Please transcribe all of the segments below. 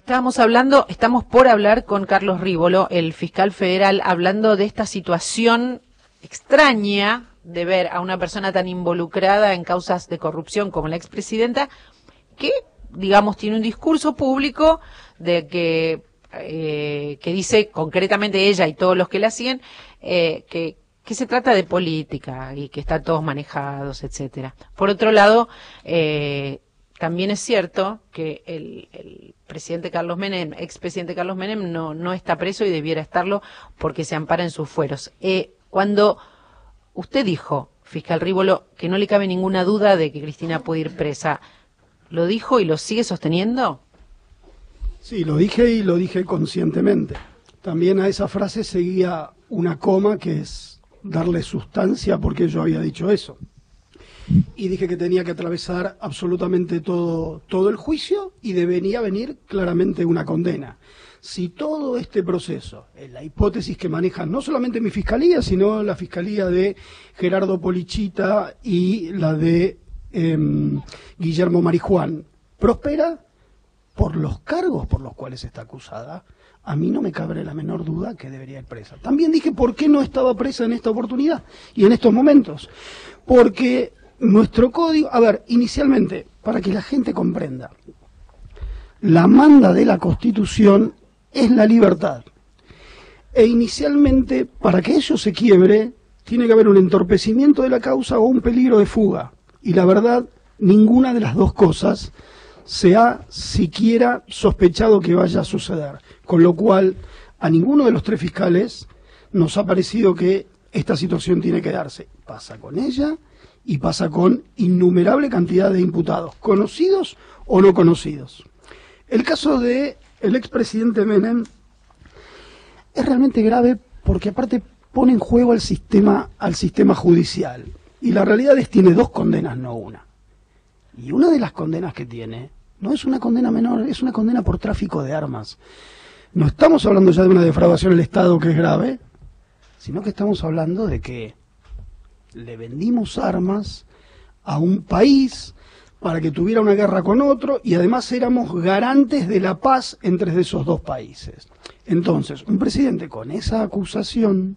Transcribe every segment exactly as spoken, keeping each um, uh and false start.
Estábamos hablando, estamos por hablar con Carlos Rívolo, el fiscal federal, hablando de esta situación extraña de ver a una persona tan involucrada en causas de corrupción como la expresidenta, que, digamos, tiene un discurso público de que, eh, que dice concretamente ella y todos los que la siguen, eh, que, que se trata de política y que están todos manejados, etcétera. Por otro lado, eh, también es cierto que el, el presidente Carlos Menem, expresidente Carlos Menem, no, no está preso y debiera estarlo porque se ampara en sus fueros. Eh, cuando usted dijo, fiscal Rívolo, que no le cabe ninguna duda de que Cristina puede ir presa, ¿lo dijo y lo sigue sosteniendo? Sí, lo dije y lo dije conscientemente. También a esa frase seguía una coma que es darle sustancia porque yo había dicho eso. Y dije que tenía que atravesar absolutamente todo, todo el juicio y debería venir claramente una condena. Si todo este proceso, en la hipótesis que maneja no solamente mi fiscalía, sino la fiscalía de Gerardo Polichita y la de eh, Guillermo Marijuán, prospera por los cargos por los cuales está acusada, a mí no me cabe la menor duda que debería ir presa. También dije por qué no estaba presa en esta oportunidad y en estos momentos. Porque nuestro código, a ver, inicialmente, para que la gente comprenda, la manda de la Constitución es la libertad. E inicialmente, para que eso se quiebre, tiene que haber un entorpecimiento de la causa o un peligro de fuga. Y la verdad, ninguna de las dos cosas se ha siquiera sospechado que vaya a suceder. Con lo cual, a ninguno de los tres fiscales nos ha parecido que esta situación tiene que darse. Pasa con ella y pasa con innumerable cantidad de imputados, conocidos o no conocidos. El caso de el expresidente Menem es realmente grave porque aparte pone en juego al sistema, al sistema judicial. Y la realidad es que tiene dos condenas, no una. Y una de las condenas que tiene no es una condena menor, es una condena por tráfico de armas. No estamos hablando ya de una defraudación del Estado que es grave, sino que estamos hablando de que le vendimos armas a un país para que tuviera una guerra con otro y además éramos garantes de la paz entre esos dos países. Entonces, un presidente con esa acusación,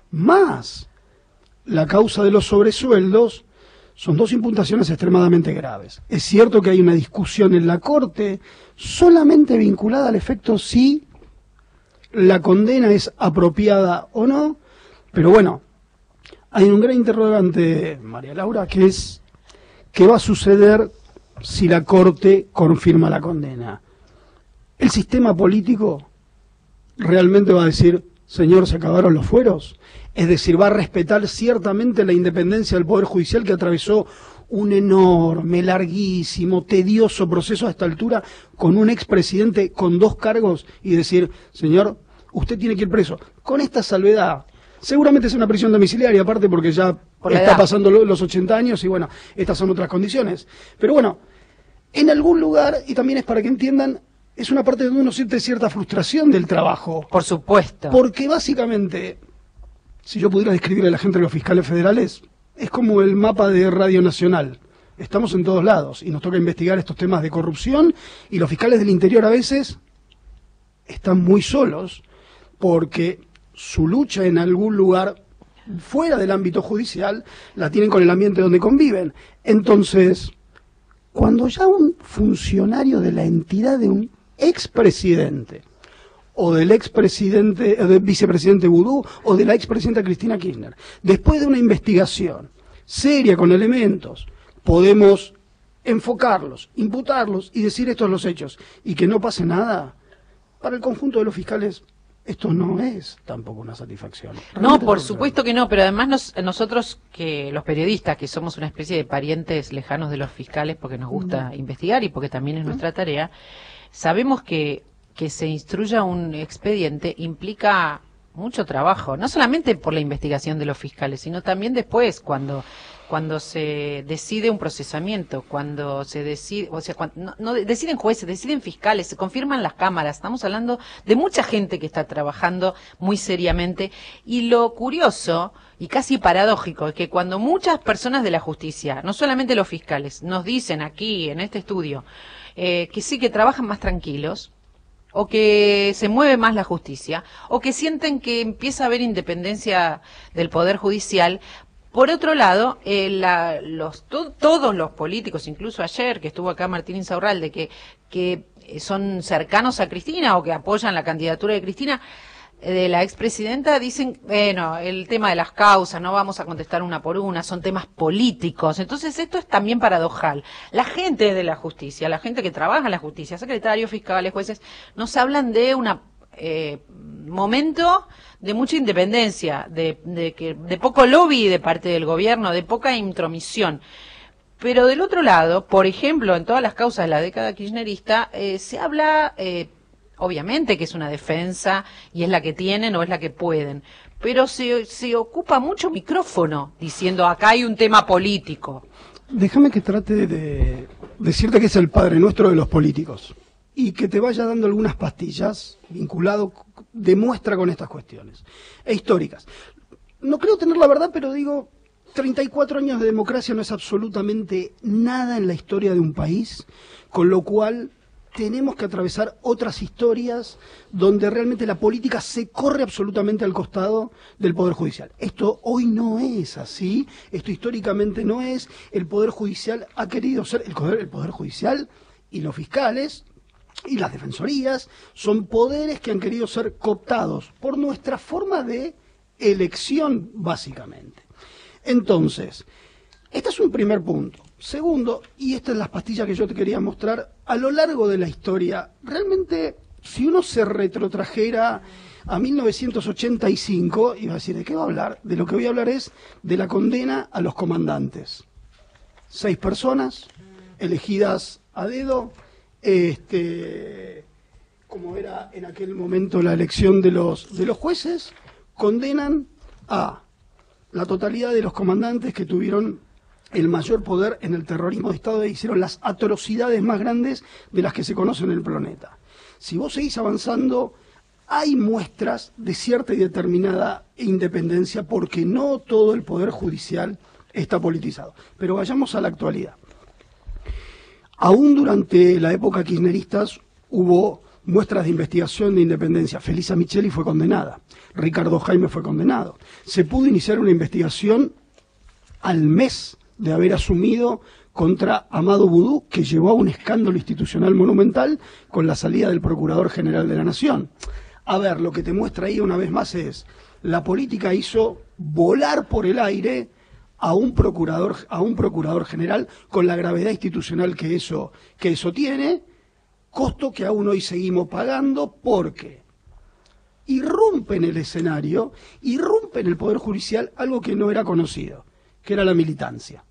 más la causa de los sobresueldos, son dos imputaciones extremadamente graves. Es cierto que hay una discusión en la Corte solamente vinculada al efecto si la condena es apropiada o no, pero bueno, hay un gran interrogante, María Laura, que es ¿qué va a suceder si la Corte confirma la condena? ¿El sistema político realmente va a decir, señor, se acabaron los fueros? Es decir, va a respetar ciertamente la independencia del Poder Judicial que atravesó un enorme, larguísimo, tedioso proceso a esta altura con un expresidente con dos cargos y decir, señor, usted tiene que ir preso. Con esta salvedad, seguramente es una prisión domiciliaria, aparte porque ya está pasando los ochenta años y bueno, estas son otras condiciones. Pero bueno, en algún lugar, y también es para que entiendan, es una parte donde uno siente cierta frustración del trabajo. Por supuesto. Porque básicamente, si yo pudiera describirle a la gente de los fiscales federales, es como el mapa de Radio Nacional. Estamos en todos lados y nos toca investigar estos temas de corrupción y los fiscales del interior a veces están muy solos porque su lucha en algún lugar fuera del ámbito judicial la tienen con el ambiente donde conviven. Entonces, cuando ya un funcionario de la entidad de un expresidente o del expresidente, o del vicepresidente Vudú o de la expresidenta Cristina Kirchner, después de una investigación seria con elementos, podemos enfocarlos, imputarlos y decir estos los hechos y que no pase nada, para el conjunto de los fiscales esto no es tampoco una satisfacción. No, por supuesto que no, pero además nos, nosotros, que los periodistas, que somos una especie de parientes lejanos de los fiscales porque nos gusta mm. investigar y porque también es nuestra tarea, sabemos que, que se instruya un expediente implica mucho trabajo, no solamente por la investigación de los fiscales, sino también después, cuando cuando se decide un procesamiento, cuando se decide, o sea, cuando, no, no deciden jueces, deciden fiscales, se confirman las cámaras, estamos hablando de mucha gente que está trabajando muy seriamente, y lo curioso y casi paradójico es que cuando muchas personas de la justicia, no solamente los fiscales, nos dicen aquí en este estudio eh, que sí que trabajan más tranquilos, o que se mueve más la justicia, o que sienten que empieza a haber independencia del Poder Judicial. Por otro lado, eh, la, los, to, todos los políticos, incluso ayer que estuvo acá Martín Insaurralde, que, que son cercanos a Cristina o que apoyan la candidatura de Cristina, de la expresidenta, dicen, bueno, el tema de las causas, no vamos a contestar una por una, son temas políticos. Entonces esto es también paradojal. La gente de la justicia, la gente que trabaja en la justicia, secretarios, fiscales, jueces, nos hablan de un eh, momento de mucha independencia, de, de, que, de poco lobby de parte del gobierno, de poca intromisión. Pero del otro lado, por ejemplo, en todas las causas de la década kirchnerista, eh, se habla... Eh, obviamente que es una defensa y es la que tienen o es la que pueden, pero se, se ocupa mucho micrófono diciendo acá hay un tema político. Déjame que trate de decirte que es el Padre Nuestro de los políticos y que te vaya dando algunas pastillas vinculado, demuestra con estas cuestiones e históricas. No creo tener la verdad, pero digo, treinta y cuatro años de democracia no es absolutamente nada en la historia de un país, con lo cual tenemos que atravesar otras historias donde realmente la política se corre absolutamente al costado del Poder Judicial. Esto hoy no es así, esto históricamente no es. El Poder Judicial ha querido ser, el Poder, el poder Judicial y los fiscales y las defensorías son poderes que han querido ser cooptados por nuestra forma de elección, básicamente. Entonces, este es un primer punto. Segundo, y estas son las pastillas que yo te quería mostrar, a lo largo de la historia, realmente, si uno se retrotrajera a mil novecientos ochenta y cinco, iba a decir, ¿de qué va a hablar? De lo que voy a hablar es de la condena a los comandantes. Seis personas, elegidas a dedo, este, como era en aquel momento la elección de los, de los jueces, condenan a la totalidad de los comandantes que tuvieron el mayor poder en el terrorismo de Estado e hicieron las atrocidades más grandes de las que se conocen en el planeta. Si vos seguís avanzando, hay muestras de cierta y determinada independencia porque no todo el Poder Judicial está politizado. Pero vayamos a la actualidad. Aún durante la época kirchnerista hubo muestras de investigación de independencia. Felisa Micheli fue condenada, Ricardo Jaime fue condenado. Se pudo iniciar una investigación al mes de haber asumido contra Amado Boudou, que llevó a un escándalo institucional monumental con la salida del Procurador General de la Nación. A ver, lo que te muestra ahí una vez más es, la política hizo volar por el aire a un procurador, a un procurador general con la gravedad institucional que eso, que eso tiene, costo que aún hoy seguimos pagando porque irrumpe en el escenario, irrumpe en el Poder Judicial algo que no era conocido, que era la militancia,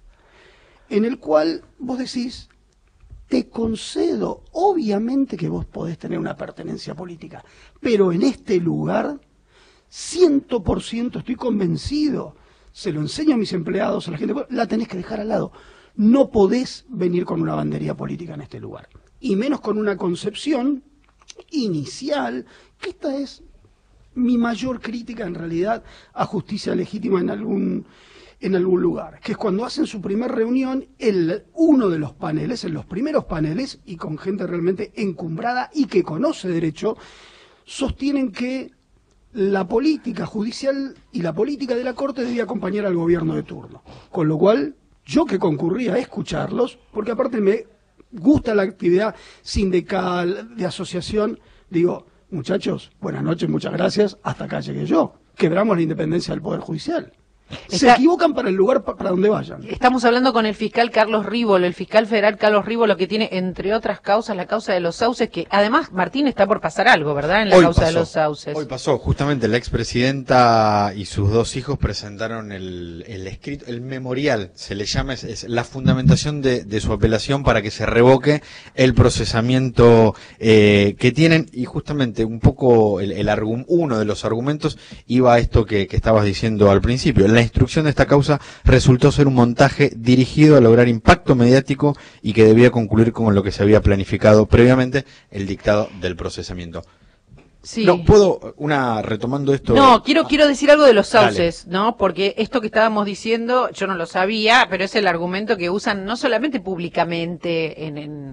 en el cual vos decís, te concedo, obviamente que vos podés tener una pertenencia política, pero en este lugar, ciento por ciento estoy convencido, se lo enseño a mis empleados, a la gente, la tenés que dejar al lado. No podés venir con una bandería política en este lugar, y menos con una concepción inicial, que esta es mi mayor crítica en realidad a justicia legítima en algún... en algún lugar, que es cuando hacen su primera reunión, el, uno de los paneles, en los primeros paneles, y con gente realmente encumbrada y que conoce derecho, sostienen que la política judicial y la política de la Corte debía acompañar al gobierno de turno. Con lo cual, yo que concurría a escucharlos, porque aparte me gusta la actividad sindical, de asociación, digo, muchachos, buenas noches, muchas gracias, hasta acá llegué yo. Quebramos la independencia del Poder Judicial. Se Está, equivocan para el lugar pa, para donde vayan. Estamos hablando con el fiscal Carlos Rívolo, el fiscal federal Carlos Rívolo, que tiene, entre otras causas, la causa de los sauces, que además, Martín, está por pasar algo, ¿verdad?, en la hoy causa pasó, de los sauces. Hoy pasó, justamente la expresidenta y sus dos hijos presentaron el, el escrito, el memorial, se le llama, es, es la fundamentación de, de su apelación para que se revoque el procesamiento eh, que tienen, y justamente un poco el, el argum, uno de los argumentos iba a esto que, que estabas diciendo al principio. La instrucción de esta causa resultó ser un montaje dirigido a lograr impacto mediático y que debía concluir con lo que se había planificado previamente, el dictado del procesamiento. Sí. No, puedo, una, retomando esto. No, quiero, quiero decir algo de los Dale. sauces, ¿no? Porque esto que estábamos diciendo, yo no lo sabía, pero es el argumento que usan no solamente públicamente en, en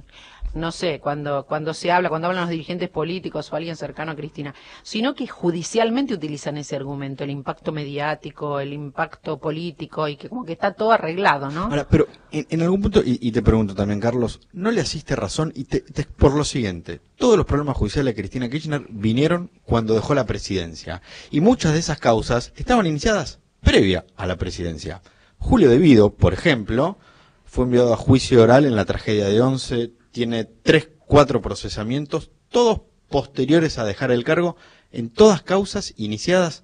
no sé, cuando, cuando se habla, cuando hablan los dirigentes políticos o alguien cercano a Cristina, sino que judicialmente utilizan ese argumento, el impacto mediático, el impacto político, y que como que está todo arreglado, ¿no? Ahora, pero en, en algún punto, y, y te pregunto también, Carlos, ¿no le asiste razón? Y te, te- por lo siguiente, todos los problemas judiciales de Cristina Kirchner vinieron cuando dejó la presidencia, y muchas de esas causas estaban iniciadas previa a la presidencia. Julio De Vido, por ejemplo, fue enviado a juicio oral en la tragedia de Once, tiene tres, cuatro procesamientos, todos posteriores a dejar el cargo, en todas causas iniciadas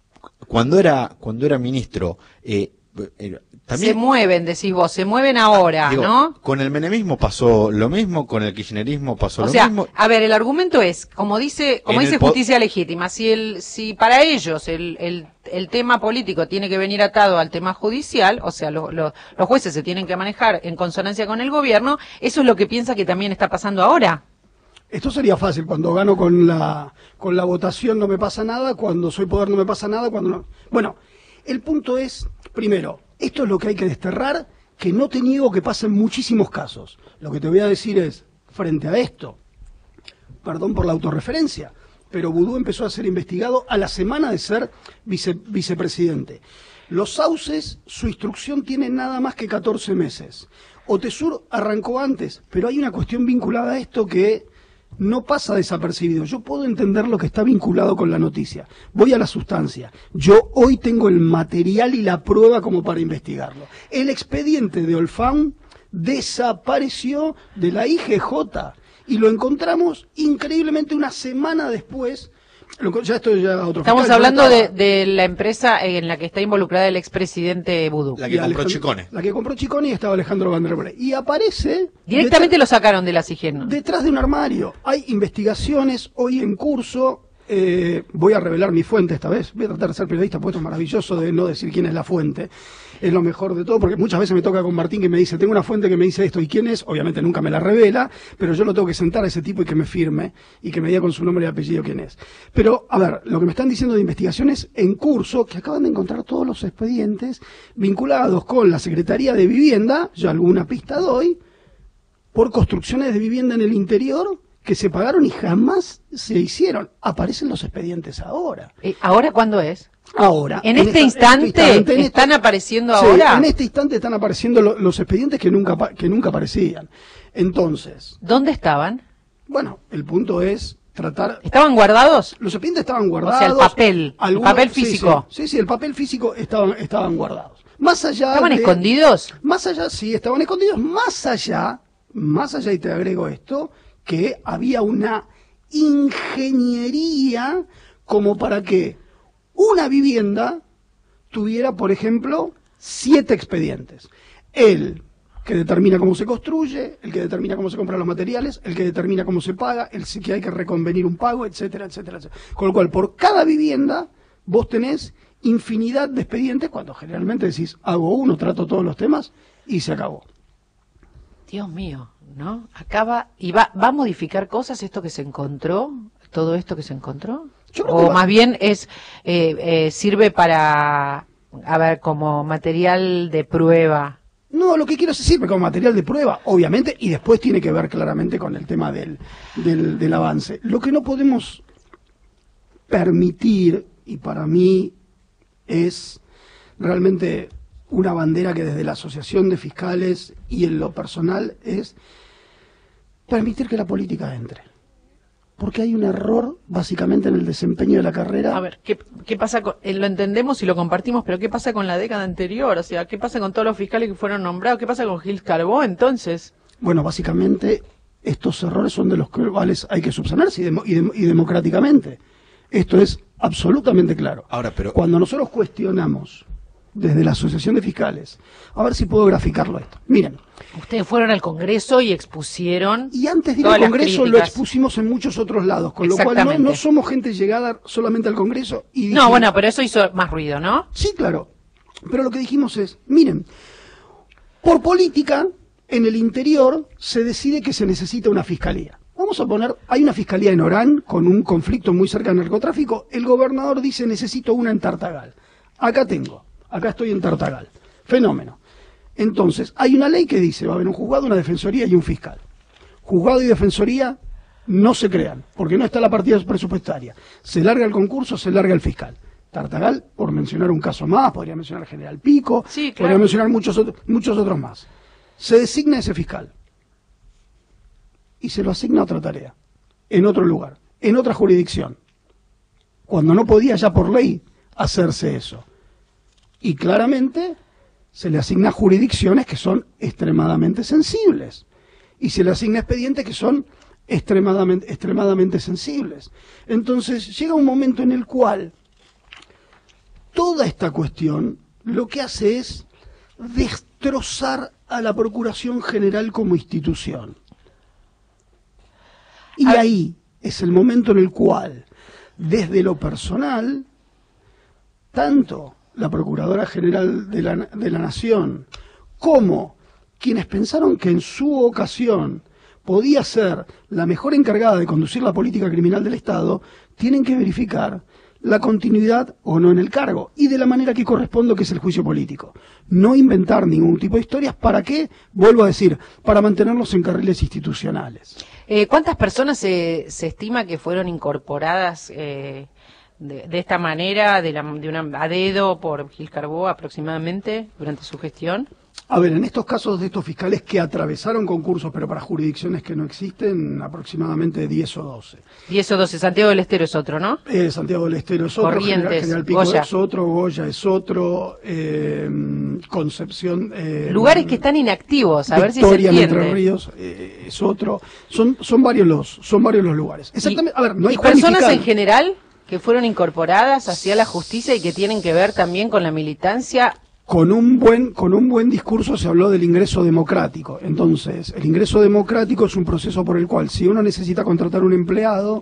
cuando era cuando era ministro. Eh, eh, también, se mueven, decís vos, se mueven ahora, digo, ¿no? Con el menemismo pasó lo mismo, con el kirchnerismo pasó O lo sea, mismo. a ver, el argumento es, como dice, como En dice el po- Justicia Legítima, si el, si para ellos el, el, el tema político tiene que venir atado al tema judicial, o sea, lo- lo- los jueces se tienen que manejar en consonancia con el gobierno, eso es lo que piensa que también está pasando ahora. Esto sería fácil, cuando gano con la, con la votación no me pasa nada, cuando soy poder no me pasa nada, cuando no... Bueno, el punto es, primero, esto es lo que hay que desterrar, que no te niego que pasa en muchísimos casos. Lo que te voy a decir es, frente a esto, perdón por la autorreferencia, pero Vudú empezó a ser investigado a la semana de ser vice, vicepresidente. Los sauces, su instrucción tiene nada más que catorce meses. Otesur arrancó antes, pero hay una cuestión vinculada a esto que no pasa desapercibido. Yo puedo entender lo que está vinculado con la noticia. Voy a la sustancia. Yo hoy tengo el material y la prueba como para investigarlo. El expediente de Olfán desapareció de la I G J y lo encontramos increíblemente una semana después. Lo- Ya esto ya otro Estamos fiscal, hablando yo de, estaba- de la empresa en la que está involucrada el expresidente Vudú. La que y compró Alejandro- Chicone. La que compró Chicone y estaba Alejandro Van der Brey. Y aparece... Directamente detrás- lo sacaron de la C I G E N. Detrás de un armario. Hay investigaciones hoy en curso. Eh, voy a revelar mi fuente esta vez. Voy a tratar de ser periodista, porque esto es maravilloso de no decir quién es la fuente. Es lo mejor de todo, porque muchas veces me toca con Martín que me dice, tengo una fuente que me dice esto, ¿y quién es? Obviamente nunca me la revela, pero yo lo tengo que sentar a ese tipo y que me firme, y que me diga con su nombre y apellido quién es. Pero, a ver, lo que me están diciendo de investigaciones en curso, que acaban de encontrar todos los expedientes vinculados con la Secretaría de Vivienda, yo alguna pista doy, por construcciones de vivienda en el interior que se pagaron y jamás se hicieron. Aparecen los expedientes ahora. Eh, ¿Ahora cuándo es? Ahora. ¿En, este, esta- instante, instante, en están este- apareciendo Sí, ahora? en este instante están apareciendo lo- los expedientes que nunca, pa- que nunca aparecían. Entonces, ¿Dónde estaban? bueno, el punto es tratar... ¿Estaban guardados? Los expedientes estaban guardados. O sea, el papel, el papel sí, físico. Sí, sí, sí, el papel físico estaban, estaban guardados. Más allá ¿Estaban de- escondidos? Más allá, sí, estaban escondidos. Más allá, más allá, y te agrego esto, que había una ingeniería como para que una vivienda tuviera, por ejemplo, siete expedientes. El que determina cómo se construye, el que determina cómo se compran los materiales, el que determina cómo se paga, el que hay que reconvenir un pago, etcétera, etcétera, etcétera. Con lo cual, por cada vivienda, vos tenés infinidad de expedientes, cuando generalmente decís, hago uno, trato todos los temas, y se acabó. Dios mío, ¿no? Acaba y va, va a modificar cosas esto que se encontró, todo esto que se encontró. Yo creo que O va- más bien es eh, eh, sirve para, a ver, como material de prueba. No, lo que quiero es decir, como material de prueba, obviamente, y después tiene que ver claramente con el tema del, del, del avance. Lo que no podemos permitir, y para mí es realmente una bandera que desde la Asociación de Fiscales y en lo personal es permitir que la política entre. Porque hay un error básicamente en el desempeño de la carrera. A ver, ¿qué, qué pasa con, eh, lo entendemos y lo compartimos, pero qué pasa con la década anterior? O sea, ¿qué pasa con todos los fiscales que fueron nombrados? ¿Qué pasa con Gil Carbó entonces? Bueno, básicamente estos errores son de los cuales hay que subsanarse y, demo- y dem- y democráticamente. Esto es absolutamente claro. Ahora, pero- Cuando nosotros cuestionamos desde la Asociación de Fiscales, a ver si puedo graficarlo esto. Miren, Ustedes fueron al Congreso y expusieron y antes de ir todas al las Congreso lo críticas. expusimos en muchos otros lados, con lo cual no, Exactamente. no somos gente llegada solamente al Congreso. Y No, dijimos- bueno, pero eso hizo más ruido, ¿no? Sí, claro. Pero lo que dijimos es, miren, por política, en el interior se decide que se necesita una fiscalía. Vamos a poner, hay una fiscalía en Orán con un conflicto muy cerca del narcotráfico. El gobernador dice, necesito una en Tartagal. Acá tengo, acá estoy en Tartagal. Fenómeno. Entonces, hay una ley que dice, va a haber un juzgado, una defensoría y un fiscal. Juzgado y defensoría no se crean, porque no está la partida presupuestaria. Se larga el concurso, se larga el fiscal. Tartagal, por mencionar un caso más, podría mencionar al General Pico, sí, claro. podría mencionar muchos, otros, muchos otros más. Se designa ese fiscal y se lo asigna a otra tarea, en otro lugar, en otra jurisdicción, cuando no podía ya por ley hacerse eso. Y claramente se le asigna jurisdicciones que son extremadamente sensibles y se le asigna expedientes que son extremadamente, extremadamente sensibles. Entonces llega un momento en el cual toda esta cuestión lo que hace es destrozar a la Procuración General como institución. Y ahí es el momento en el cual, desde lo personal, tanto la Procuradora General de la, de la Nación como quienes pensaron que en su ocasión podía ser la mejor encargada de conducir la política criminal del Estado, tienen que verificar la continuidad o no en el cargo, y de la manera que corresponde, que es el juicio político. No inventar ningún tipo de historias. ¿Para qué? Vuelvo a decir, para mantenerlos en carriles institucionales. Eh, ¿Cuántas personas se, se estima que fueron incorporadas eh, de, de esta manera, de, la, de una, a dedo por Gil Carbó aproximadamente durante su gestión? A ver, en estos casos de estos fiscales que atravesaron concursos, pero para jurisdicciones que no existen, aproximadamente diez o doce. diez o doce, Santiago del Estero es otro, ¿no? Eh, Santiago del Estero es otro, Corrientes, General, General Pico Goya. es otro, Goya es otro, eh, Concepción... Eh, Lugares que están inactivos, a ver si se Victoria, entiende. Entre Ríos eh, es otro. Son, son, varios los, son varios los lugares. Exactamente. Y, a ver, no hay ¿y personas justificar. en general que fueron incorporadas hacia la justicia y que tienen que ver también con la militancia? Con un buen, con un buen discurso se habló del ingreso democrático. Entonces, el ingreso democrático es un proceso por el cual, si uno necesita contratar un empleado,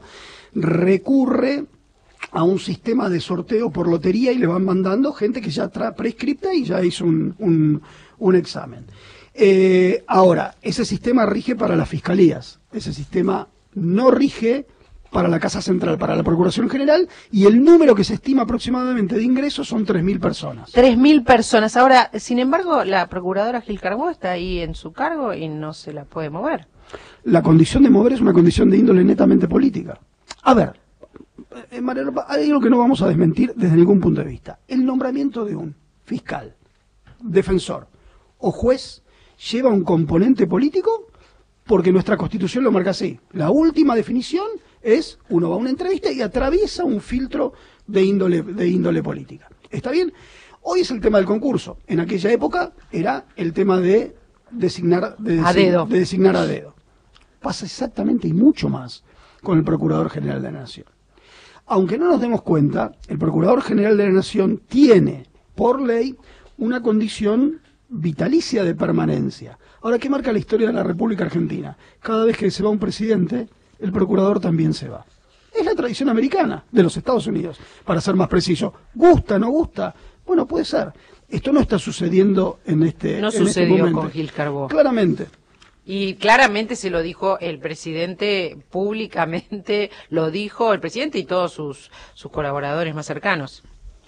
recurre a un sistema de sorteo por lotería y le van mandando gente que ya está prescripta y ya hizo un, un, un examen. Eh, ahora, ese sistema rige para las fiscalías. Ese sistema no rige para la Casa Central, para la Procuración General, y el número que se estima aproximadamente de ingresos son tres mil personas. tres mil personas. Ahora, sin embargo, la procuradora Gil Carbó está ahí en su cargo y no se la puede mover. La condición de mover es una condición de índole netamente política. A ver, eh, María, hay algo que no vamos a desmentir desde ningún punto de vista. El nombramiento de un fiscal, defensor o juez lleva un componente político porque nuestra Constitución lo marca así. La última definición es, uno va a una entrevista y atraviesa un filtro de índole, de índole política. ¿Está bien? Hoy es el tema del concurso. En aquella época era el tema de designar, de a design, dedo. de designar a dedo. Pasa exactamente y mucho más con el Procurador General de la Nación. Aunque no nos demos cuenta, el Procurador General de la Nación tiene, por ley, una condición vitalicia de permanencia. Ahora, ¿qué marca la historia de la República Argentina? Cada vez que se va un presidente, el procurador también se va. Es la tradición americana de los Estados Unidos, para ser más preciso. ¿Gusta, no gusta? Bueno, puede ser. Esto no está sucediendo en este No en sucedió este momento. con Gil Carbó. Claramente. Y claramente se lo dijo el presidente, públicamente lo dijo el presidente y todos sus, sus colaboradores más cercanos.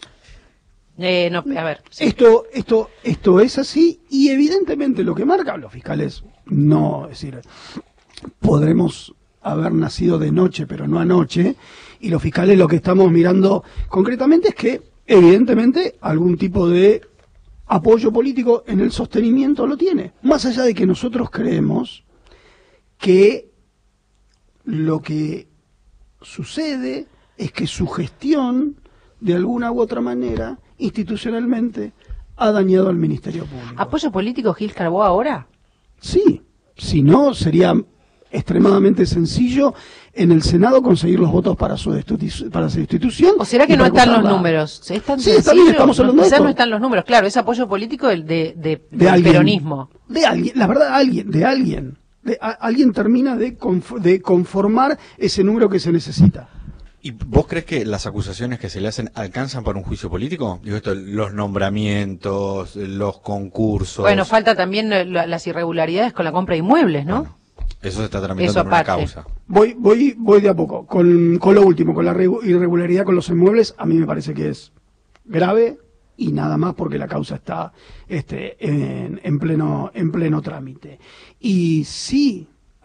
Eh, no, a ver. Sí. Esto, esto, esto es así, y evidentemente lo que marcan los fiscales, no, es decir, podremos haber nacido de noche, pero no anoche, y los fiscales lo que estamos mirando concretamente es que, evidentemente, algún tipo de apoyo político en el sostenimiento lo tiene, más allá de que nosotros creemos que lo que sucede es que su gestión, de alguna u otra manera, institucionalmente, ha dañado al Ministerio Público. ¿Apoyo político Gil Carbó ahora? Sí, si no, sería extremadamente sencillo en el Senado conseguir los votos para su, destitución, para su destitución. ¿O será que no están los números? ¿Es tan sí, sencillo? está bien, estamos hablando no, de quizás esto. no están los números, claro, es apoyo político de, de, de, de del alguien, peronismo. De alguien, la verdad, alguien, de alguien. De, a, alguien termina de, conf, de conformar ese número que se necesita. ¿Y vos crees que las acusaciones que se le hacen alcanzan para un juicio político? Digo esto, los nombramientos, los concursos. Bueno, falta también la, las irregularidades con la compra de inmuebles, ¿no? Bueno, eso se está tramitando Eso en una aparte. causa. Voy, voy, voy de a poco. Con, con lo último, con la irregularidad con los inmuebles, a mí me parece que es grave y nada más porque la causa está este, en, en pleno, en pleno trámite. Y sí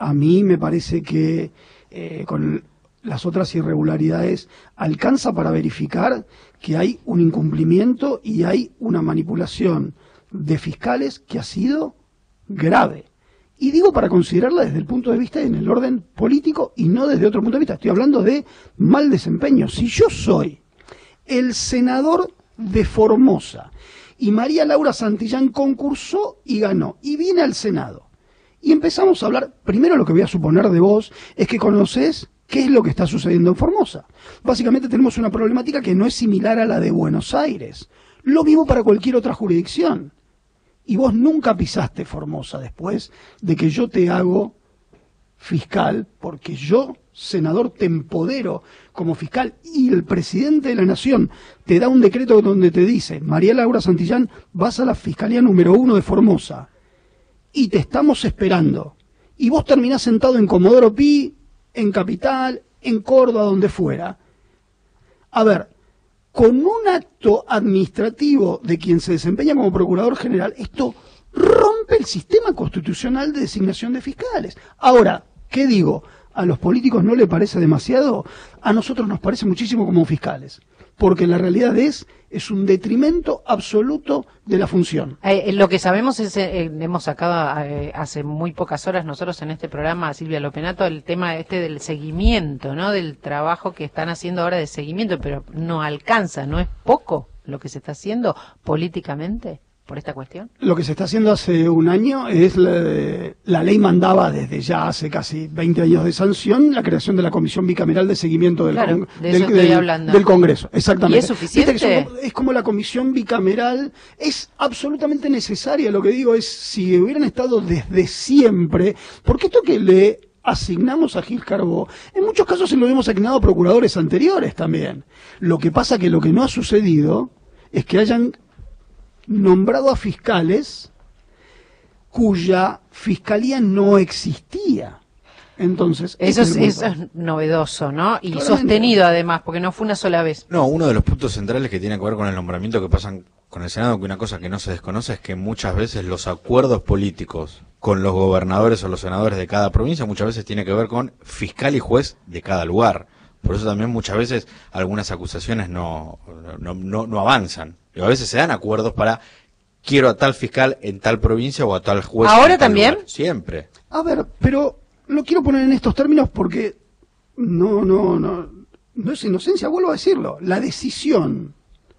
a mí me parece que eh, con las otras irregularidades alcanza para verificar que hay un incumplimiento y hay una manipulación de fiscales que ha sido grave. Y digo para considerarla desde el punto de vista en el orden político y no desde otro punto de vista. Estoy hablando de mal desempeño. Si yo soy el senador de Formosa y María Laura Santillán concursó y ganó y viene al Senado y empezamos a hablar, primero lo que voy a suponer de vos es que conocés qué es lo que está sucediendo en Formosa. Básicamente tenemos una problemática que no es similar a la de Buenos Aires. Lo mismo para cualquier otra jurisdicción. Y vos nunca pisaste Formosa después de que yo te hago fiscal, porque yo, senador, te empodero como fiscal y el presidente de la nación te da un decreto donde te dice, María Laura Santillán, vas a la fiscalía número uno de Formosa y te estamos esperando. Y vos terminás sentado en Comodoro Pi, en Capital, en Córdoba, donde fuera. A ver, con un acto administrativo de quien se desempeña como procurador general, esto rompe el sistema constitucional de designación de fiscales. Ahora, ¿qué digo? ¿A los políticos no les parece demasiado? A nosotros nos parece muchísimo como fiscales, porque la realidad es, es un detrimento absoluto de la función. Eh, lo que sabemos es, eh, hemos sacado eh, hace muy pocas horas nosotros en este programa a Silvia Lopenato el tema este del seguimiento, ¿no? Del trabajo que están haciendo ahora de seguimiento, pero no alcanza, ¿no es poco lo que se está haciendo políticamente por esta cuestión? Lo que se está haciendo hace un año es, la, la ley mandaba desde ya hace casi veinte años de sanción la creación de la Comisión Bicameral de Seguimiento del, claro, con, de del, eso estoy del, hablando. del Congreso. Exactamente. ¿Y es suficiente? Viste que es, como, es como la Comisión Bicameral, es absolutamente necesaria. Lo que digo es, si hubieran estado desde siempre, porque esto que le asignamos a Gil Carbó, en muchos casos se lo hemos asignado a procuradores anteriores también. Lo que pasa que lo que no ha sucedido es que hayan nombrado a fiscales cuya fiscalía no existía. Entonces, eso es, es, eso es novedoso, ¿no? Y claramente sostenido además, porque no fue una sola vez. No, uno de los puntos centrales que tiene que ver con el nombramiento que pasan con el Senado, que una cosa que no se desconoce es que muchas veces los acuerdos políticos con los gobernadores o los senadores de cada provincia muchas veces tiene que ver con fiscal y juez de cada lugar. Por eso también muchas veces algunas acusaciones no, no, no, no avanzan. Y a veces se dan acuerdos para quiero a tal fiscal en tal provincia o a tal juez. ¿Ahora en tal también? lugar. Siempre. A ver, pero lo quiero poner en estos términos porque no, no, no, no es inocencia, vuelvo a decirlo. La decisión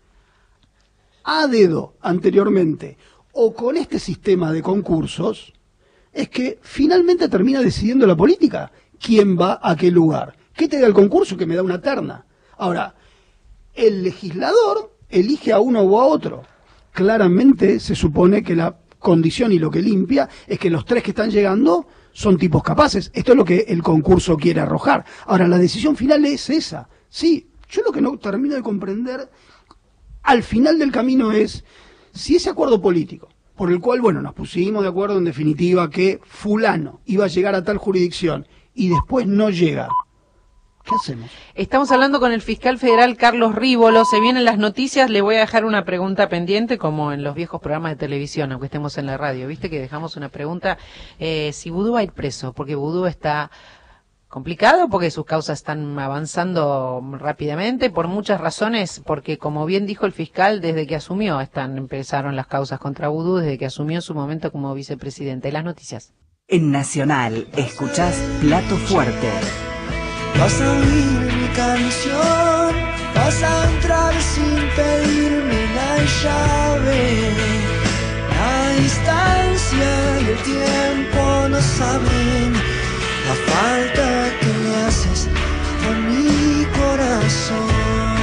a dedo anteriormente o con este sistema de concursos es que finalmente termina decidiendo la política quién va a qué lugar. ¿Qué te da el concurso? Que me da una terna. Ahora, el legislador elige a uno o a otro. Claramente se supone que la condición y lo que limpia es que los tres que están llegando son tipos capaces. Esto es lo que el concurso quiere arrojar. Ahora, la decisión final es esa. Sí, yo lo que no termino de comprender al final del camino es si ese acuerdo político, por el cual, bueno, nos pusimos de acuerdo en definitiva que fulano iba a llegar a tal jurisdicción y después no llega, ¿qué hacemos? Estamos hablando con el fiscal federal Carlos Rívolo. Se vienen las noticias. Le voy a dejar una pregunta pendiente, como en los viejos programas de televisión, aunque estemos en la radio. Viste que dejamos una pregunta, eh, si Vudú va a ir preso, porque Vudú está complicado, porque sus causas están avanzando rápidamente, por muchas razones, porque como bien dijo el fiscal, desde que asumió, están empezaron las causas contra Vudú, desde que asumió su momento como vicepresidente. Las noticias. En Nacional, escuchás Plato Fuerte. Vas a oír mi canción, vas a entrar sin pedirme la llave. La distancia y el tiempo no saben la falta que le haces a mi corazón.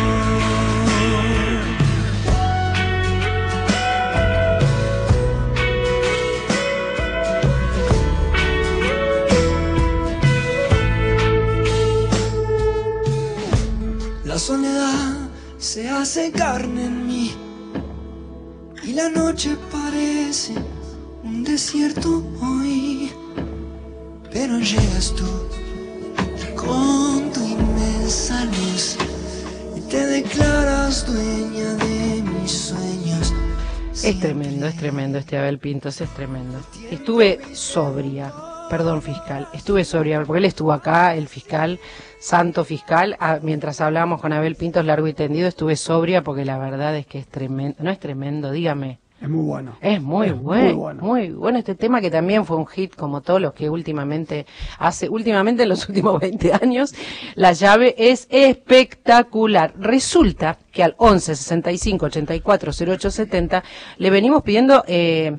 La soledad se hace carne en mí y la noche parece un desierto hoy, pero llegas tú con tu inmensa luz y te declaras dueña de mis sueños. Es tremendo, es tremendo este Abel Pintos, es tremendo. Estuve sobria, perdón fiscal, estuve sobria, porque él estuvo acá, el fiscal, santo fiscal, a, mientras hablábamos con Abel Pintos largo y tendido, estuve sobria porque la verdad es que es tremendo, no es tremendo, dígame. Es muy bueno. Es muy es bueno, muy bueno. muy bueno este tema que también fue un hit como todos los que últimamente hace, últimamente en los últimos veinte años, La Llave es espectacular. Resulta que al once sesenta y cinco ochenta y cuatro cero ocho setenta le venimos pidiendo eh,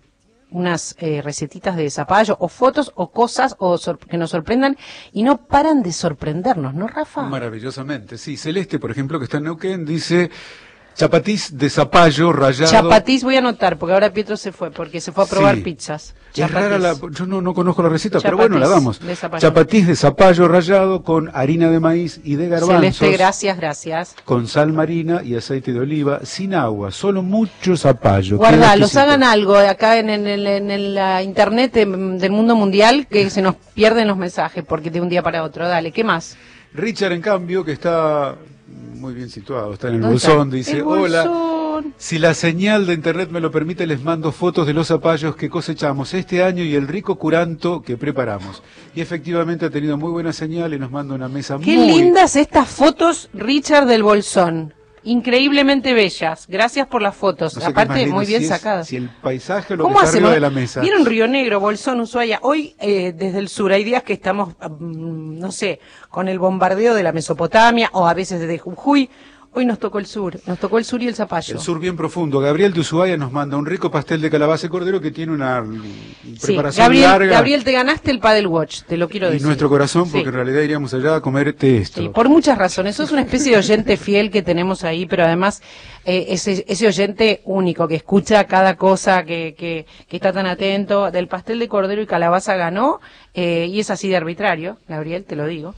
unas eh, recetitas de zapallo o fotos o cosas o sor- que nos sorprendan y no paran de sorprendernos, ¿no, Rafa? Maravillosamente, sí. Celeste, por ejemplo, que está en Neuquén, dice chapatiz de zapallo rallado. Chapatiz voy a anotar, porque ahora Pietro se fue, porque se fue a probar Sí. pizzas. Es Chapatiz. rara la, yo no, no conozco la receta, pero Chapatiz bueno, la damos. de zapallo. Chapatiz de zapallo rallado con harina de maíz y de garbanzos. Celeste, gracias, gracias. Con sal marina y aceite de oliva, sin agua, solo mucho zapallo. Guarda, Qué los exquisito. hagan algo acá en, en, el- en el, la internet de- del mundo mundial, que se nos pierden los mensajes, porque de un día para otro. Dale, ¿qué más? Richard, en cambio, que está muy bien situado, está en el ¿Dónde bolsón, está? dice, El hola, bolsón. si la señal de internet me lo permite, les mando fotos de los zapallos que cosechamos este año y el rico curanto que preparamos. Y efectivamente ha tenido muy buena señal y nos manda una mesa Qué muy... lindas estas fotos, Richard, del bolsón. Increíblemente bellas. Gracias por las fotos. No sé qué es Aparte, más lindo, muy bien si es- sacadas. Si el paisaje o lo que ¿Cómo está arriba hacemos? de la mesa. ¿Vieron Río Negro, Bolsón, Ushuaia? Hoy, eh, desde el sur, hay días que estamos, mm, no sé, con el bombardeo de la Mesopotamia, o a veces desde Jujuy. Hoy nos tocó el sur, nos tocó el sur y el zapallo. El sur bien profundo. Gabriel de Ushuaia nos manda un rico pastel de calabaza y cordero que tiene una Sí, preparación Gabriel, larga. Gabriel, te ganaste el Paddle Watch, te lo quiero y decir. nuestro corazón, porque Sí. en realidad iríamos allá a comerte esto. Sí, por muchas razones. Sos una especie de oyente fiel que tenemos ahí, pero además eh, ese, ese oyente único que escucha cada cosa, que, que, que está tan atento. Del pastel de cordero y calabaza ganó, eh, y es así de arbitrario, Gabriel, te lo digo.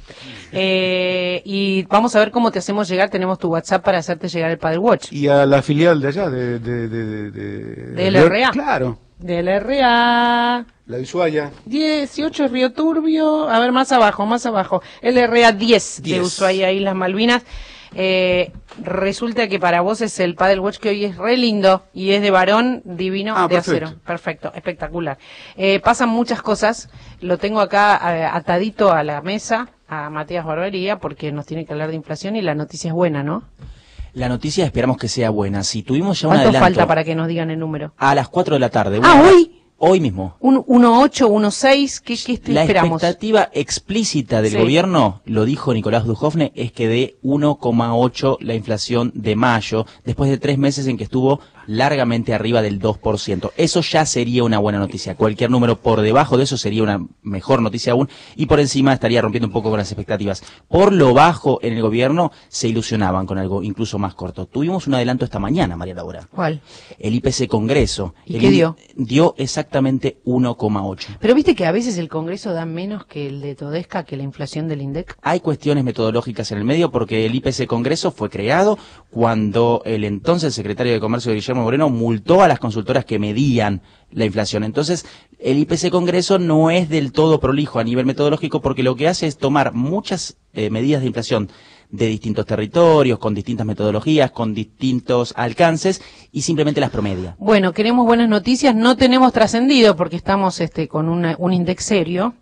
Eh, y vamos a ver cómo te hacemos llegar. Tenemos tu WhatsApp para hacerte llegar el Paddle Watch. Y a la filial de allá, de... de, de, de, ¿Del R A? Claro, Del R A la de Ushuaia. dieciocho Río Turbio, a ver, más abajo, más abajo. El R A diez de diez. Ushuaia, Islas Malvinas. Eh, resulta que para vos es el Paddle Watch que hoy es re lindo y es de varón divino Ah, de perfecto. acero. Perfecto, espectacular. Eh, pasan muchas cosas. Lo tengo acá eh, atadito a la mesa, a Matías Barbería, porque nos tiene que hablar de inflación y la noticia es buena, ¿no? La noticia esperamos que sea buena. Si tuvimos ya un ¿Cuánto adelanto falta para que nos digan el número? a las cuatro de la tarde. Ah, bueno, ¿hoy? Hoy mismo. Un uno ocho, uno seis, ¿qué, qué La esperamos? expectativa explícita del Sí. gobierno, lo dijo Nicolás Dujovne, es que dé uno coma ocho la inflación de mayo, después de tres meses en que estuvo largamente arriba del dos por ciento. Eso ya sería una buena noticia. Cualquier número por debajo de eso sería una mejor noticia aún, y por encima estaría rompiendo un poco con las expectativas. Por lo bajo en el gobierno se ilusionaban con algo incluso más corto. Tuvimos un adelanto esta mañana, María Laura. ¿Cuál? El I P C Congreso. ¿Y El qué in- dio? Dio exactamente uno coma ocho. Pero viste que a veces el Congreso da menos que el de Todesca, que la inflación del INDEC. Hay cuestiones metodológicas en el medio porque el I P C Congreso fue creado cuando el entonces secretario de Comercio, Guillermo Moreno, multó a las consultoras que medían la inflación. Entonces, el I P C Congreso no es del todo prolijo a nivel metodológico porque lo que hace es tomar muchas eh, medidas de inflación de distintos territorios, con distintas metodologías, con distintos alcances, y simplemente las promedia. Bueno, queremos buenas noticias, no tenemos trascendido porque estamos este con una, un index serio,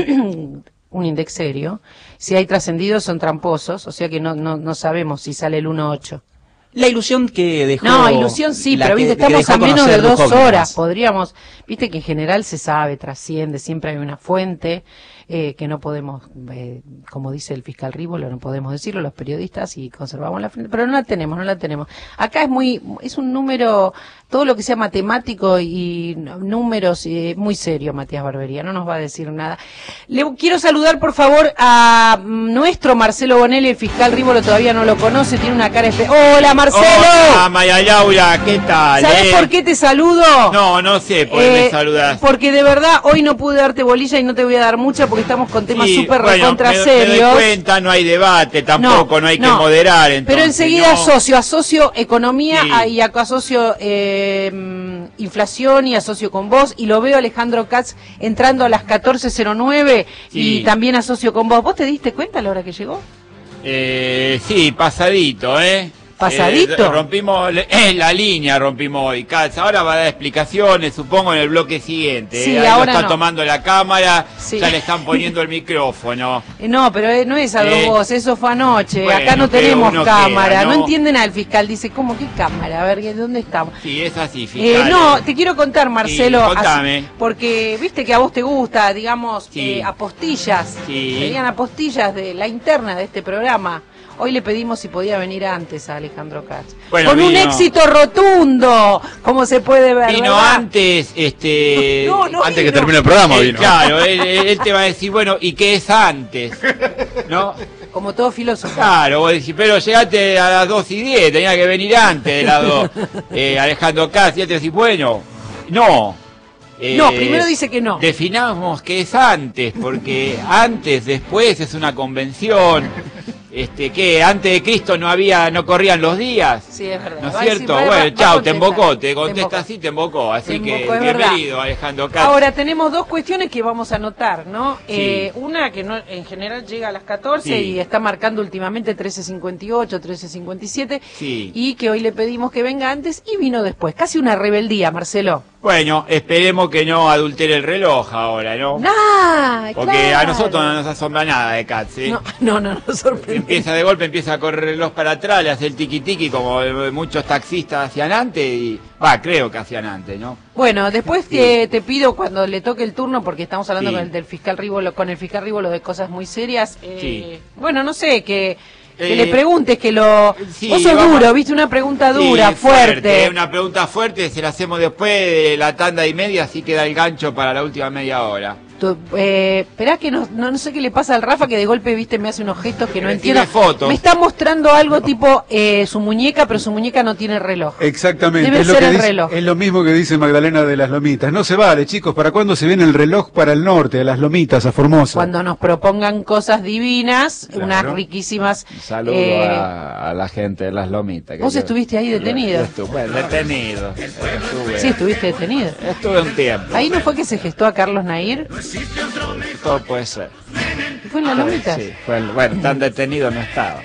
un index serio. Si hay trascendidos son tramposos, o sea que no, no, no sabemos si sale el uno ocho. La ilusión que dejó... No, ilusión sí, la pero que- viste, que estamos dejó a menos de conocer dos Dujovne, horas, además. podríamos, viste que en general se sabe, trasciende, siempre hay una fuente, eh, que no podemos, eh, como dice el fiscal Rívolo, no podemos decirlo los periodistas y conservamos la frente, pero no la tenemos, no la tenemos. Acá es muy, es un número, todo lo que sea matemático y números, eh, muy serio, Matías Barbería, no nos va a decir nada. Le quiero saludar, por favor, a mm, nuestro Marcelo Bonelli, el fiscal Rívolo todavía no lo conoce, tiene una cara espe... ¡Hola, Marcelo! Hola, María Laura, ¿qué tal? ¿Sabés eh? por qué te saludo? No, no sé por qué Eh, me saludas. Porque de verdad hoy no pude darte bolilla y no te voy a dar mucha porque estamos con temas Sí, súper bueno, recontra me, me serios. doy cuenta, no hay debate tampoco, no, hay que moderar. Entonces, pero enseguida no. asocio, asocio economía Sí. a- y acá asocio eh, mm, inflación y asocio con vos y lo veo a Alejandro Katz entrando a las catorce cero nueve Sí. y también asocio con vos. ¿Vos te diste cuenta a la hora que llegó? Eh, sí, pasadito, ¿eh? ¿Pasadito? Eh, rompimos eh, la línea, rompimos hoy. Katz ahora va a dar explicaciones, supongo, en el bloque siguiente. Sí, eh. Ahí ahora lo está no. tomando la cámara, Sí. ya le están poniendo el micrófono. Eh, No, pero eh, no es a dos Eh, voces, eso fue anoche. bueno, Acá no pero tenemos uno cámara. queda, ¿no? ¿no? entienden al fiscal. Dice, ¿cómo qué cámara? A ver, ¿de ¿dónde estamos? Sí, es así, Eh, fiscal. no, te quiero contar, Marcelo, Sí, contame. así- porque viste que a vos te gusta, digamos, Sí. eh, apostillas, Sí. serían apostillas de la interna de este programa. Hoy le pedimos si podía venir antes a Alejandro Katz. Bueno, Con un vino. éxito rotundo, como se puede ver, Vino ¿verdad? antes, este... No, no Antes que vino. termine el programa él, vino. Claro, él, él te va a decir, bueno, ¿y qué es antes? ¿No? Como todo filósofo. Claro, vos decís, pero llegaste a las dos y diez, tenía que venir antes de las dos. Eh, Alejandro Katz, y él te decís, bueno, no. Eh, No, primero dice que no. Definamos qué es antes, porque antes, después es una convención. Este, que antes de Cristo no había, no corrían los días. Sí, es verdad. ¿No es Va a decir, cierto? va- va- Bueno, va a chao, te contestar. embocó, te Te contesta embocó. así, te embocó. Así Te que embocó, es bienvenido, verdad. Alejandro Katz. Ahora tenemos dos cuestiones que vamos a anotar, ¿no? Sí. Eh, una que no, en general llega a las catorce Sí. y está marcando últimamente trece cincuenta y ocho, trece cincuenta y siete, Sí. y que hoy le pedimos que venga antes y vino después. Casi una rebeldía, Marcelo. Bueno, esperemos que no adultere el reloj ahora, ¿no? ¡Nah! Porque claro. a nosotros no nos asombra nada de Katz, ¿eh? No, no, no, no sorprende. Empieza de golpe, empieza a correr el reloj para atrás, le hace el tiki tiki como eh, muchos taxistas hacían antes y va, creo que hacían antes, ¿no? Bueno, después te, te pido cuando le toque el turno, porque estamos hablando Sí. con el del fiscal Rívolo, con el fiscal Rívolo de cosas muy serias. eh, Sí. Bueno, no sé, que, que Eh, le preguntes, que lo... sí, Vos sos vamos- duro, viste, una pregunta dura, Sí, fuerte. Una pregunta fuerte, se la hacemos después de la tanda y media, así queda el gancho para la última media hora. Tu- eh, esperá que no, no, no sé qué le pasa al Rafa, que de golpe, viste, me hace unos gestos que no Me entiendo. tiene fotos. Me está mostrando algo tipo eh, su muñeca, pero su muñeca no tiene reloj. Exactamente, Debe es lo, ser que el dice- reloj. es lo mismo que dice Magdalena de las Lomitas. No se vale, chicos, ¿para cuándo se viene el reloj para el norte, a las Lomitas, a Formosa? Cuando nos propongan cosas divinas, Claro. unas riquísimas... Un saludo eh, a, a la gente de Las Lomitas. que Vos yo- estuviste ahí detenido. Yo estuve, bueno, detenido. Estuve, Sí, estuviste detenido. estuve un tiempo. Ahí no fue que se gestó a Carlos Nair, Todo puede ser. fue en la lomita. Sí, fue el- bueno, tan detenido no estaba.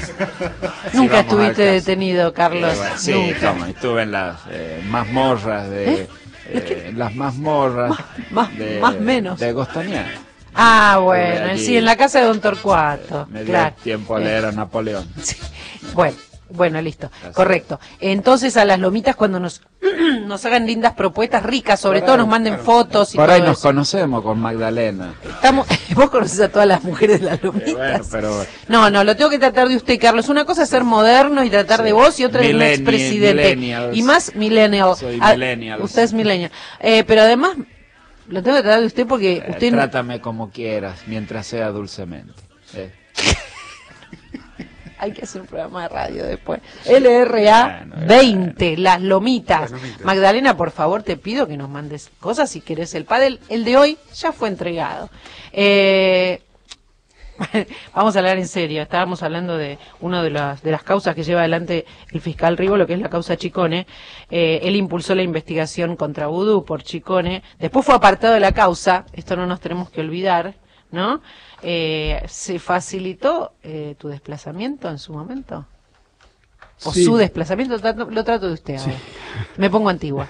Nunca vamos al estuviste caso. detenido, Carlos. Eh, bueno, sí, Nunca. como, estuve en las eh, mazmorras de... ¿Eh? eh, en las mazmorras Más- de, más menos. de Gostoniana. Ah, Estuve bueno, allí. sí, en la casa de Don Torcuato. Me dio Claro. tiempo a Eh, leer a Napoleón. sí. Bueno, bueno, listo. Así. Correcto. Entonces a las lomitas cuando nos, nos hagan lindas propuestas ricas, sobre Por todo ahí, nos manden claro. fotos y Por todo ahí nos eso. conocemos con Magdalena. Estamos, vos conoces a todas las mujeres de las Eh, bueno, lomitas. pero No, no, lo tengo que tratar de usted, Carlos. Una cosa es ser moderno y tratar Sí. de vos y otra de un Millenni- expresidente. millennials. Y más millennial. Soy Ah, millennials. usted es millennial. Eh, pero además, lo tengo que tratar de usted porque eh, usted... trátame como quieras, mientras sea dulcemente. Eh. Hay que hacer un programa de radio después. L R A Bueno, veinte, Las Lomitas. Las Lomitas. Magdalena, por favor, te pido que nos mandes cosas si querés el pádel. El de hoy ya fue entregado. Eh, vamos a hablar en serio. Estábamos hablando de una de las, de las causas que lleva adelante el fiscal Rívolo, que es la causa Chicone. Eh, él impulsó la investigación contra Vudú por Chicone. Después fue apartado de la causa. Esto no nos tenemos que olvidar, ¿no? Eh, ¿Se facilitó eh, tu desplazamiento en su momento? ¿O Sí. su desplazamiento? Lo trato, lo trato de usted ahora. Me pongo antigua.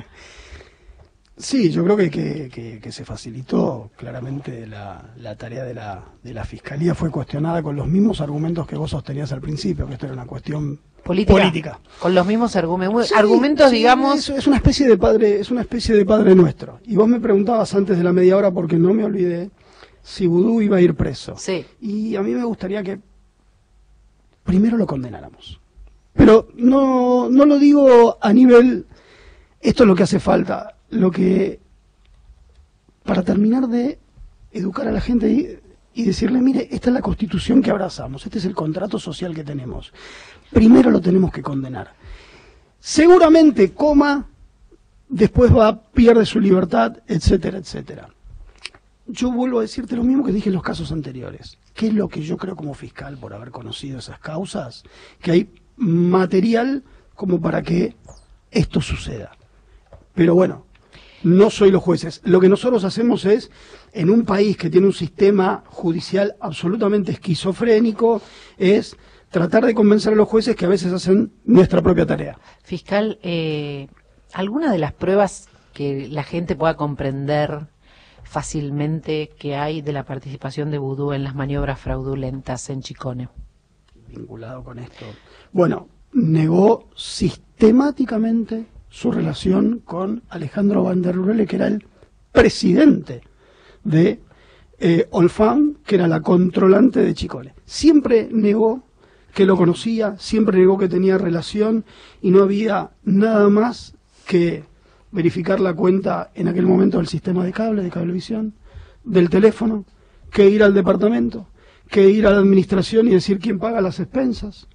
Sí, yo creo que, que, que- que se facilitó. Claramente la, la tarea de la, de la Fiscalía fue cuestionada con los mismos argumentos que vos sostenías al principio, que esto era una cuestión Política. política. Con los mismos argumentos. Sí, argumentos, sí, digamos... Es, es una especie de padre, es una especie de padre nuestro. Y vos me preguntabas antes de la media hora, porque no me olvidé, si Vudú iba a ir preso. Sí. Y a mí me gustaría que primero lo condenáramos. Pero no, no lo digo a nivel, esto es lo que hace falta, lo que, para terminar de educar a la gente y, y decirle, mire, esta es la constitución que abrazamos, este es el contrato social que tenemos. Primero lo tenemos que condenar. Seguramente coma, después va, pierde su libertad, etcétera, etcétera. Yo vuelvo a decirte lo mismo que dije en los casos anteriores. ¿Qué es lo que yo creo como fiscal por haber conocido esas causas? Que hay material como para que esto suceda. Pero bueno, no soy los jueces. Lo que nosotros hacemos es, en un país que tiene un sistema judicial absolutamente esquizofrénico, es tratar de convencer a los jueces que a veces hacen nuestra propia tarea. Fiscal, eh, ¿alguna de las pruebas que la gente pueda comprender fácilmente que hay de la participación de Vudú en las maniobras fraudulentas en Chicone? Vinculado con esto. Bueno, negó sistemáticamente su relación con Alejandro Van der Breggen, que era el presidente de eh, Olfan, que era la controlante de Chicone. Siempre negó que lo conocía, siempre negó que tenía relación, y no había nada más que verificar la cuenta en aquel momento del sistema de cable, de cablevisión, del teléfono, que ir al departamento, que ir a la administración y decir quién paga las expensas.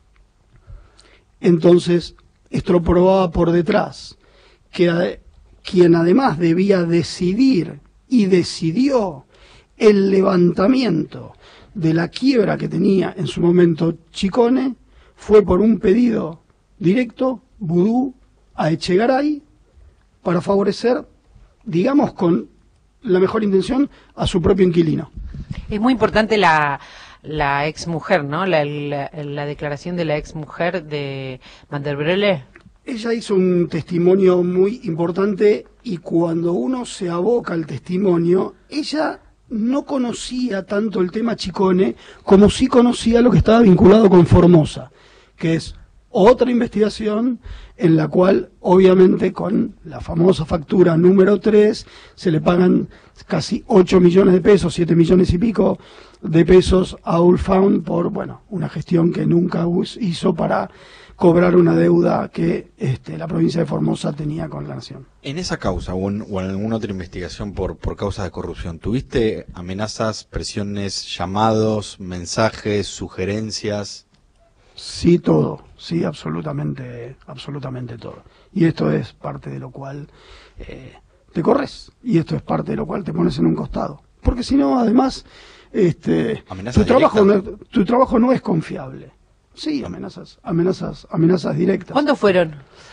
Entonces, esto probaba por detrás que a, quien además debía decidir y decidió el levantamiento de la quiebra que tenía en su momento Chicone fue por un pedido directo, Vudú, a Echegaray, para favorecer, digamos con la mejor intención, a su propio inquilino. Es muy importante la, la ex mujer, ¿no? La, la, la declaración de la ex mujer de Van der Breggen. Ella hizo un testimonio muy importante, y cuando uno se aboca al testimonio, ella no conocía tanto el tema Chicone como sí conocía lo que estaba vinculado con Formosa, que es otra investigación en la cual, obviamente, con la famosa factura número tres, se le pagan casi ocho millones de pesos, siete millones y pico de pesos a Ulfound por, bueno, una gestión que nunca hizo para cobrar una deuda que este, la provincia de Formosa tenía con la nación. En esa causa o en, o en alguna otra investigación por, por causas de corrupción, ¿tuviste amenazas, presiones, llamados, mensajes, sugerencias? Sí, todo, sí, absolutamente, absolutamente todo. Y esto es parte de lo cual eh, te corres, y esto es parte de lo cual te pones en un costado. Porque si no, además, este, tu trabajo, no, tu trabajo no es confiable. Sí, amenazas, amenazas, amenazas directas. ¿Cuándo fueron?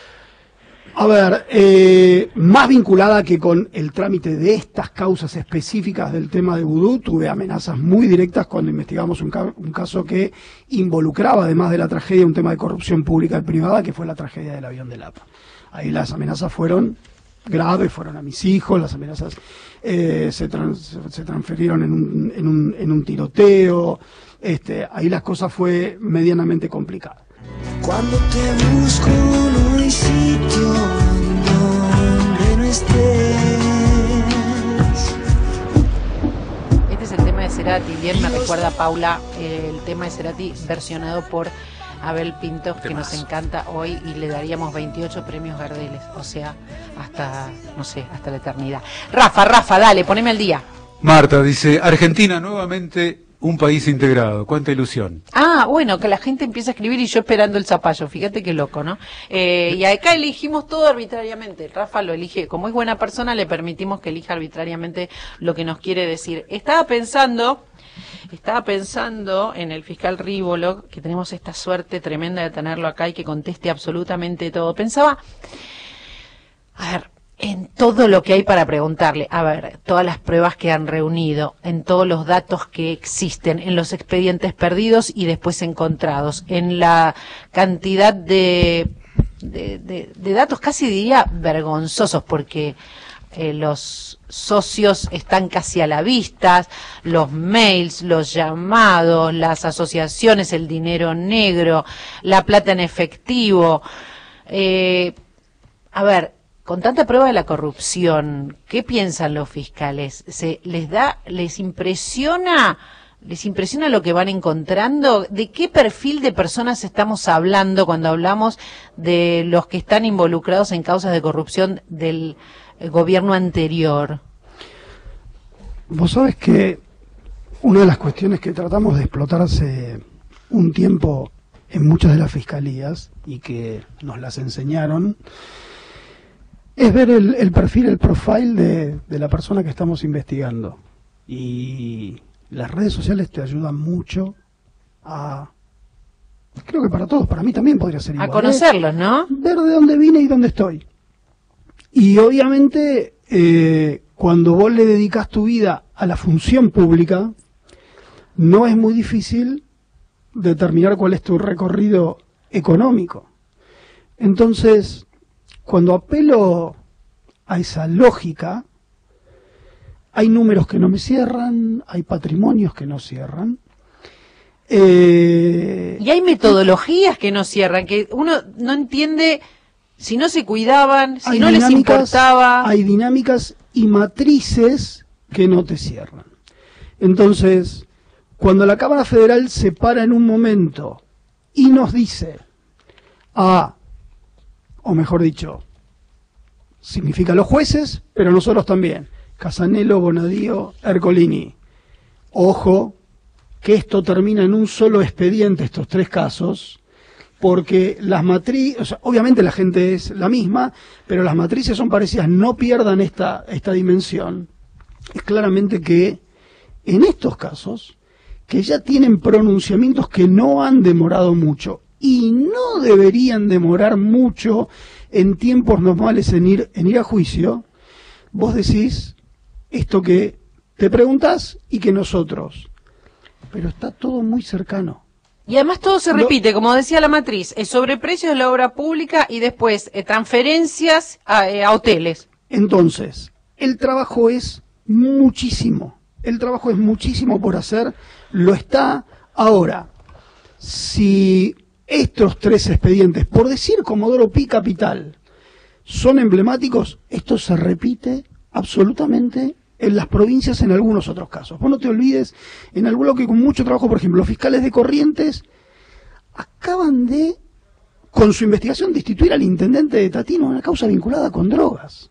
A ver, eh, más vinculada que con el trámite de estas causas específicas del tema de Vudú, tuve amenazas muy directas cuando investigamos un, ca un caso que involucraba, además de la tragedia, un tema de corrupción pública y privada, que fue la tragedia del avión de Lapa. Ahí las amenazas fueron graves, fueron a mis hijos, las amenazas eh, se, trans se transfirieron en un, en un, en un tiroteo, este, ahí las cosas fue medianamente complicadas. Cuando te busco no hay sitio donde no estés. Este es el tema de Cerati, bien me recuerda, Paula, eh, el tema de Cerati versionado por Abel Pintos, que nos encanta hoy, y le daríamos veintiocho premios Gardeles, o sea, hasta, no sé, hasta la eternidad. Rafa, Rafa, dale, poneme al día. Marta dice, Argentina nuevamente un país integrado, cuánta ilusión. Ah, bueno, que la gente empieza a escribir y yo esperando el zapallo, fíjate qué loco, ¿no? Eh, y acá elegimos todo arbitrariamente, Rafa lo elige, como es buena persona le permitimos que elija arbitrariamente lo que nos quiere decir. Estaba pensando, estaba pensando en el fiscal Rívolo, que tenemos esta suerte tremenda de tenerlo acá y que conteste absolutamente todo. Pensaba, a ver, en todo lo que hay para preguntarle, a ver, todas las pruebas que han reunido, en todos los datos que existen, en los expedientes perdidos y después encontrados, en la cantidad de, de, de, de datos casi diría vergonzosos, porque eh, los socios están casi a la vista, los mails, los llamados, las asociaciones, el dinero negro, la plata en efectivo, eh, a ver, con tanta prueba de la corrupción, ¿qué piensan los fiscales? ¿Se les da, les impresiona, les impresiona lo que van encontrando? ¿De qué perfil de personas estamos hablando cuando hablamos de los que están involucrados en causas de corrupción del gobierno anterior? Vos sabés que una de las cuestiones que tratamos de explotar hace un tiempo en muchas de las fiscalías y que nos las enseñaron es ver el, el perfil, el profile de, de la persona que estamos investigando. Y las redes sociales te ayudan mucho a, creo que para todos, para mí también podría ser igual. A conocerlos, ¿eh? ¿No? Ver de dónde vine y dónde estoy. Y obviamente, eh, cuando vos le dedicas tu vida a la función pública, no es muy difícil determinar cuál es tu recorrido económico. Entonces, cuando apelo a esa lógica, hay números que no me cierran, hay patrimonios que no cierran. Eh, y hay metodologías que no cierran, que uno no entiende si no se cuidaban, si no les importaba. Hay dinámicas y matrices que no te cierran. Entonces, cuando la Cámara Federal se para en un momento y nos dice, ah, o mejor dicho, significa los jueces, pero nosotros también, Casanello, Bonadío, Ercolini, ojo, que esto termina en un solo expediente, estos tres casos, porque las matrices, o sea, obviamente la gente es la misma, pero las matrices son parecidas, no pierdan esta, esta dimensión. Es claramente que en estos casos, que ya tienen pronunciamientos que no han demorado mucho, y no deberían demorar mucho en tiempos normales en ir, en ir a juicio, vos decís esto que te preguntás y que nosotros, pero está todo muy cercano. Y además todo se repite, como decía la matriz, el sobreprecio de la obra pública y después eh, transferencias a, eh, a hoteles. Entonces, el trabajo es muchísimo, el trabajo es muchísimo por hacer, lo está ahora. Si estos tres expedientes, por decir Comodoro Pi Capital, son emblemáticos, esto se repite absolutamente en las provincias en algunos otros casos. Vos no te olvides, en algún lado que con mucho trabajo, por ejemplo, los fiscales de Corrientes acaban de, con su investigación, destituir al intendente de Tatino en una causa vinculada con drogas.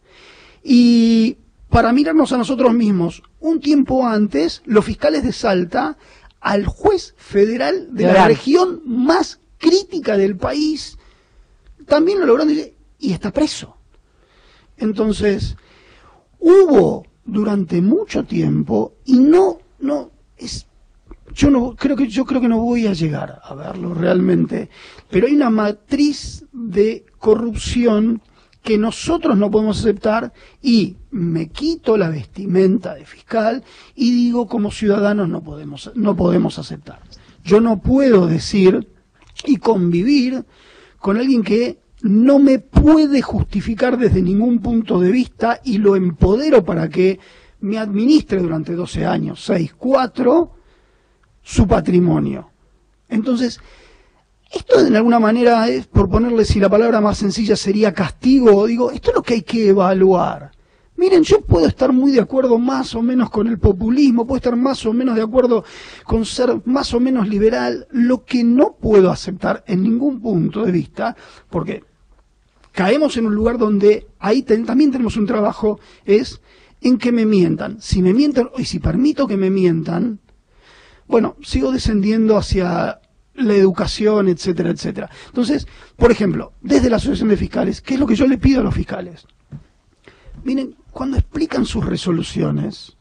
Y para mirarnos a nosotros mismos, un tiempo antes, los fiscales de Salta, al juez federal de la región más crítica del país, también lo lograron y está preso. Entonces, hubo durante mucho tiempo, y no, no, es, yo no, creo que, yo creo que no voy a llegar a verlo realmente, pero hay una matriz de corrupción que nosotros no podemos aceptar, y me quito la vestimenta de fiscal y digo, como ciudadanos no podemos, no podemos aceptar. Yo no puedo decir y convivir con alguien que no me puede justificar desde ningún punto de vista, y lo empodero para que me administre durante doce años, seis, cuatro, su patrimonio. Entonces, esto de alguna manera es, por ponerle, si la palabra más sencilla sería castigo, digo, esto es lo que hay que evaluar. Miren, yo puedo estar muy de acuerdo más o menos con el populismo, puedo estar más o menos de acuerdo con ser más o menos liberal. Lo que no puedo aceptar en ningún punto de vista, porque caemos en un lugar donde ahí ten, también tenemos un trabajo, es en que me mientan. Si me mientan, y si permito que me mientan, bueno, sigo descendiendo hacia la educación, etcétera, etcétera. Entonces, por ejemplo, desde la Asociación de Fiscales, ¿qué es lo que yo le pido a los fiscales? Miren, cuando explican sus resoluciones,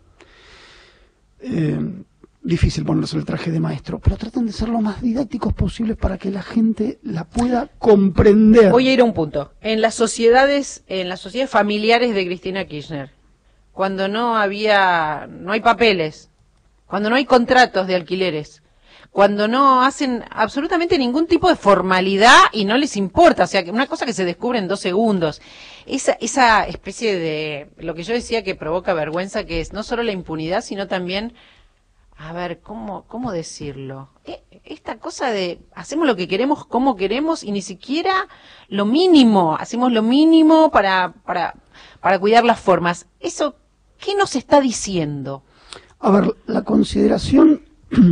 eh, difícil ponerse el traje de maestro, pero traten de ser lo más didácticos posibles para que la gente la pueda comprender. Voy a ir a un punto. En las sociedades, en las sociedades familiares de Cristina Kirchner, cuando no había, no hay papeles, cuando no hay contratos de alquileres, cuando no hacen absolutamente ningún tipo de formalidad y no les importa, o sea, que una cosa que se descubre en dos segundos, esa, esa especie de, lo que yo decía que provoca vergüenza, que es no solo la impunidad, sino también, a ver, ¿cómo, cómo decirlo? Esta cosa de hacemos lo que queremos, como queremos, y ni siquiera lo mínimo, hacemos lo mínimo para, para, para cuidar las formas. Eso, ¿qué nos está diciendo? A ver, la consideración,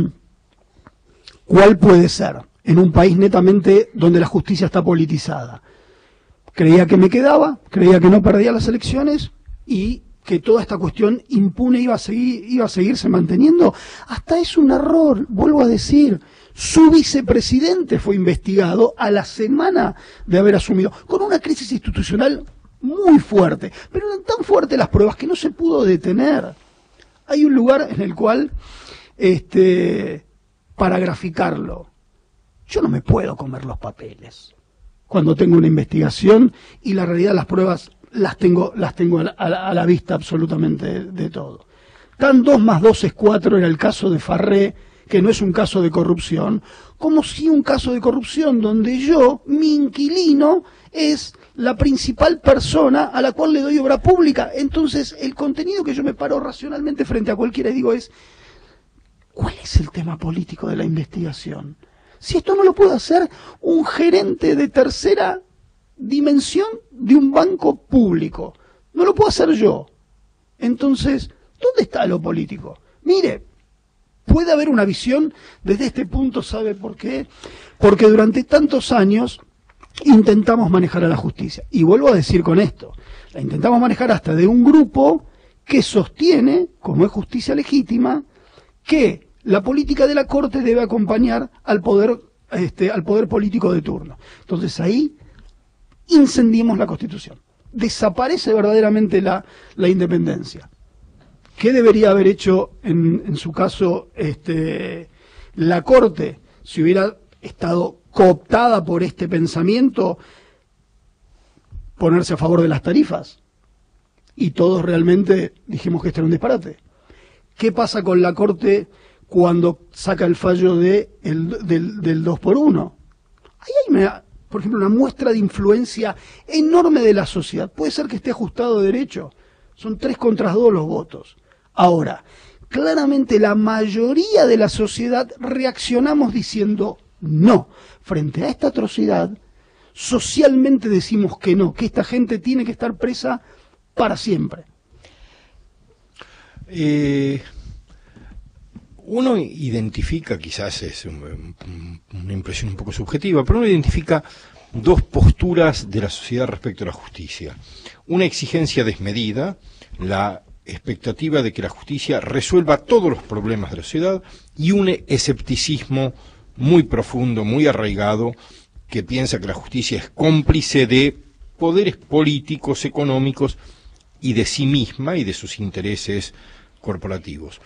¿cuál puede ser en un país netamente donde la justicia está politizada? Creía que me quedaba, creía que no perdía las elecciones y que toda esta cuestión impune iba a seguir, iba a seguirse manteniendo. Hasta es un error, vuelvo a decir, su vicepresidente fue investigado a la semana de haber asumido, con una crisis institucional muy fuerte, pero eran tan fuertes las pruebas que no se pudo detener. Hay un lugar en el cual, este, para graficarlo, yo no me puedo comer los papeles cuando tengo una investigación y la realidad, las pruebas las tengo, las tengo a la, a la vista absolutamente de, de todo. Tan dos más dos es cuatro era el caso de Farré, que no es un caso de corrupción, como si un caso de corrupción donde yo, mi inquilino, es la principal persona a la cual le doy obra pública. Entonces, el contenido que yo me paro racionalmente frente a cualquiera y digo es, ¿cuál es el tema político de la investigación? Si esto no lo puede hacer un gerente de tercera dimensión de un banco público, no lo puedo hacer yo. Entonces, ¿dónde está lo político? Mire, puede haber una visión desde este punto, ¿sabe por qué? Porque durante tantos años intentamos manejar a la justicia. Y vuelvo a decir con esto, la intentamos manejar hasta de un grupo que sostiene, como es justicia legítima, que la política de la Corte debe acompañar al poder, este, al poder político de turno. Entonces ahí incendiemos la Constitución. Desaparece verdaderamente la, la independencia. ¿Qué debería haber hecho en, en su caso este, la Corte si hubiera estado cooptada por este pensamiento? Ponerse a favor de las tarifas. Y todos realmente dijimos que esto era un disparate. ¿Qué pasa con la Corte cuando saca el fallo de el, del, del dos por uno? Ahí hay, una, por ejemplo, una muestra de influencia enorme de la sociedad. Puede ser que esté ajustado de derecho. Son tres contra dos los votos. Ahora, claramente la mayoría de la sociedad reaccionamos diciendo no. Frente a esta atrocidad, socialmente decimos que no, que esta gente tiene que estar presa para siempre. Eh, uno identifica, quizás es un, una impresión un poco subjetiva, pero uno identifica dos posturas de la sociedad respecto a la justicia. Una exigencia desmedida, la expectativa de que la justicia resuelva todos los problemas de la sociedad, y un escepticismo muy profundo, muy arraigado, que piensa que la justicia es cómplice de poderes políticos, económicos y de sí misma y de sus intereses corporativos.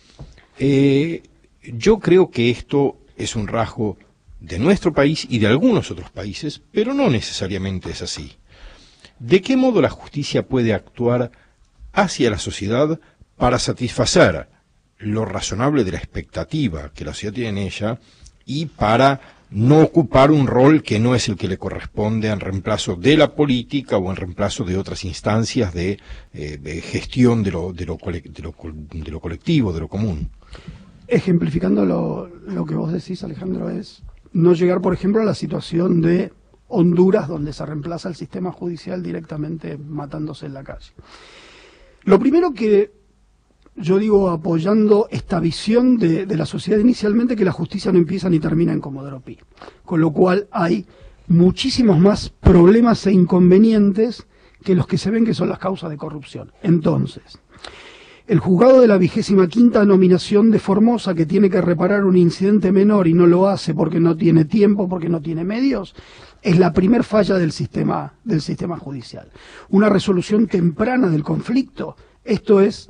Eh, yo creo que esto es un rasgo de nuestro país y de algunos otros países, pero no necesariamente es así. ¿De qué modo la justicia puede actuar hacia la sociedad para satisfacer lo razonable de la expectativa que la sociedad tiene en ella y para no ocupar un rol que no es el que le corresponde en reemplazo de la política o en reemplazo de otras instancias de, eh, de gestión de lo, de, lo, de, lo, de lo colectivo, de lo común? Ejemplificando lo, lo que vos decís, Alejandro, es no llegar, por ejemplo, a la situación de Honduras, donde se reemplaza el sistema judicial directamente matándose en la calle. Lo primero que yo digo, apoyando esta visión de, de la sociedad inicialmente, que la justicia no empieza ni termina en Comodoro Pi, con lo cual hay muchísimos más problemas e inconvenientes que los que se ven que son las causas de corrupción. Entonces, el juzgado de la vigésima quinta nominación de Formosa, que tiene que reparar un incidente menor y no lo hace porque no tiene tiempo, porque no tiene medios, es la primer falla del sistema, del sistema judicial. Una resolución temprana del conflicto, esto es,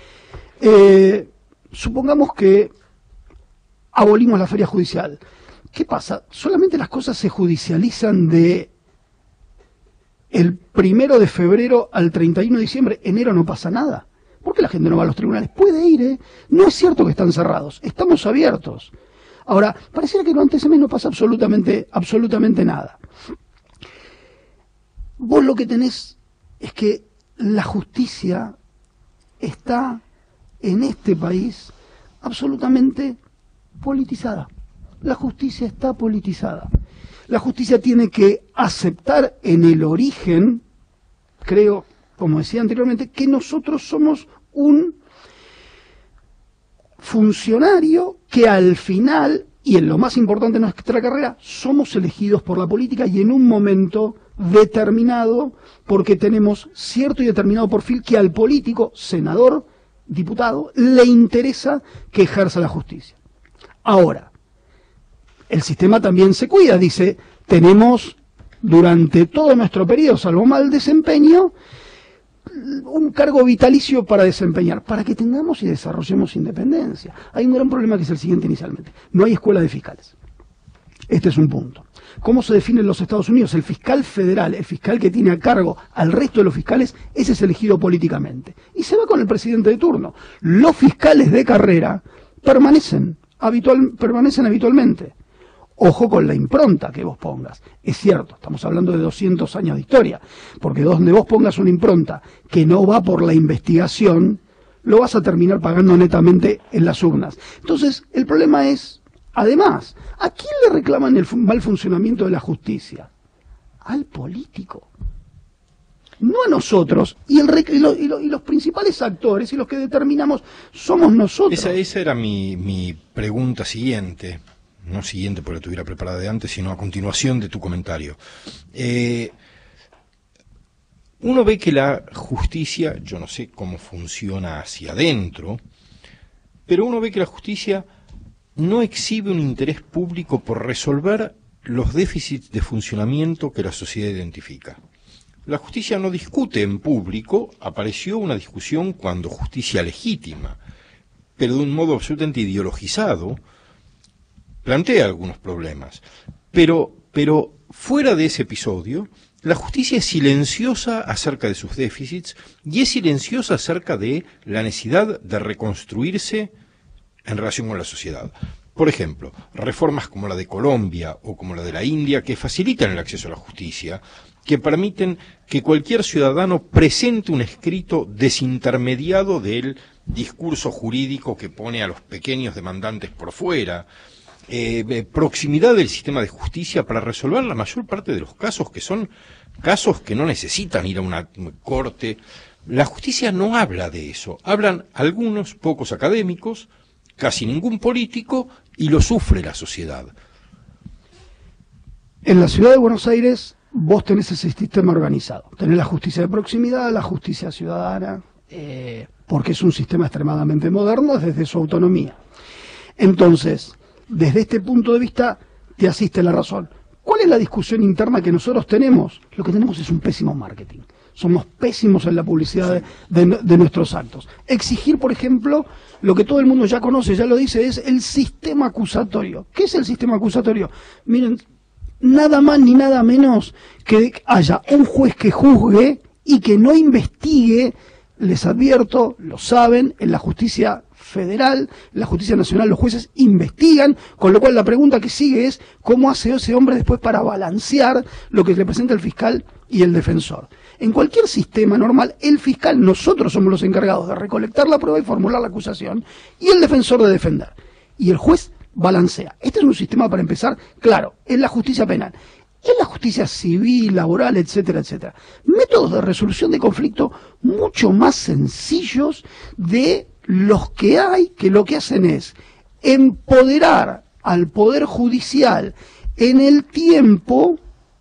eh, supongamos que abolimos la feria judicial. ¿Qué pasa? Solamente las cosas se judicializan de el primero de febrero al treinta y uno de diciembre. Enero no pasa nada. ¿Por qué la gente no va a los tribunales? Puede ir, ¿eh? No es cierto que están cerrados, estamos abiertos. Ahora, pareciera que durante ese mes no pasa absolutamente, absolutamente nada. Vos lo que tenés es que la justicia está en este país absolutamente politizada. La justicia está politizada. La justicia tiene que aceptar en el origen, creo, como decía anteriormente, que nosotros somos un funcionario que al final, y en lo más importante de nuestra carrera, somos elegidos por la política y en un momento determinado, porque tenemos cierto y determinado perfil que al político, senador, diputado, le interesa que ejerza la justicia. Ahora, el sistema también se cuida, dice, tenemos durante todo nuestro periodo, salvo mal desempeño, un cargo vitalicio para desempeñar, para que tengamos y desarrollemos independencia. Hay un gran problema que es el siguiente inicialmente. No hay escuela de fiscales. Este es un punto. ¿Cómo se define en los Estados Unidos? El fiscal federal, el fiscal que tiene a cargo al resto de los fiscales, ese es elegido políticamente. Y se va con el presidente de turno. Los fiscales de carrera permanecen habitual, permanecen habitualmente. Ojo con la impronta que vos pongas. Es cierto, estamos hablando de doscientos años de historia, porque donde vos pongas una impronta que no va por la investigación, lo vas a terminar pagando netamente en las urnas. Entonces, el problema es, además, ¿a quién le reclaman el mal funcionamiento de la justicia? Al político. No a nosotros. Y, el rec y, lo, y, lo, y los principales actores y los que determinamos somos nosotros. Esa, esa era mi, mi pregunta siguiente. No siguiente porque la tuviera preparada de antes, sino a continuación de tu comentario. Eh, uno ve que la justicia, yo no sé cómo funciona hacia adentro, pero uno ve que la justicia no exhibe un interés público por resolver los déficits de funcionamiento que la sociedad identifica. La justicia no discute en público, apareció una discusión cuando justicia legítima, pero de un modo absolutamente ideologizado, plantea algunos problemas, pero, pero fuera de ese episodio, la justicia es silenciosa acerca de sus déficits y es silenciosa acerca de la necesidad de reconstruirse en relación con la sociedad. Por ejemplo, reformas como la de Colombia o como la de la India que facilitan el acceso a la justicia, que permiten que cualquier ciudadano presente un escrito desintermediado del discurso jurídico que pone a los pequeños demandantes por fuera. Eh, proximidad del sistema de justicia para resolver la mayor parte de los casos, que son casos que no necesitan ir a una corte. La justicia no habla de eso. Hablan algunos pocos académicos, casi ningún político, y lo sufre la sociedad. En la ciudad de Buenos Aires vos tenés ese sistema organizado. Tenés la justicia de proximidad, la justicia ciudadana, eh, porque es un sistema extremadamente moderno desde su autonomía. Entonces, desde este punto de vista, te asiste la razón. ¿Cuál es la discusión interna que nosotros tenemos? Lo que tenemos es un pésimo marketing. Somos pésimos en la publicidad de, de, de nuestros actos. Exigir, por ejemplo, lo que todo el mundo ya conoce, ya lo dice, es el sistema acusatorio. ¿Qué es el sistema acusatorio? Miren, nada más ni nada menos que haya un juez que juzgue y que no investigue. Les advierto, lo saben, en la justicia federal, en la justicia nacional, los jueces investigan, con lo cual la pregunta que sigue es ¿cómo hace ese hombre después para balancear lo que le presenta el fiscal y el defensor? En cualquier sistema normal, el fiscal, nosotros somos los encargados de recolectar la prueba y formular la acusación, y el defensor de defender. Y el juez balancea. Este es un sistema, para empezar, claro, en la justicia penal. En la justicia civil, laboral, etcétera, etcétera. Métodos de resolución de conflicto mucho más sencillos de los que hay, que lo que hacen es empoderar al Poder Judicial en el tiempo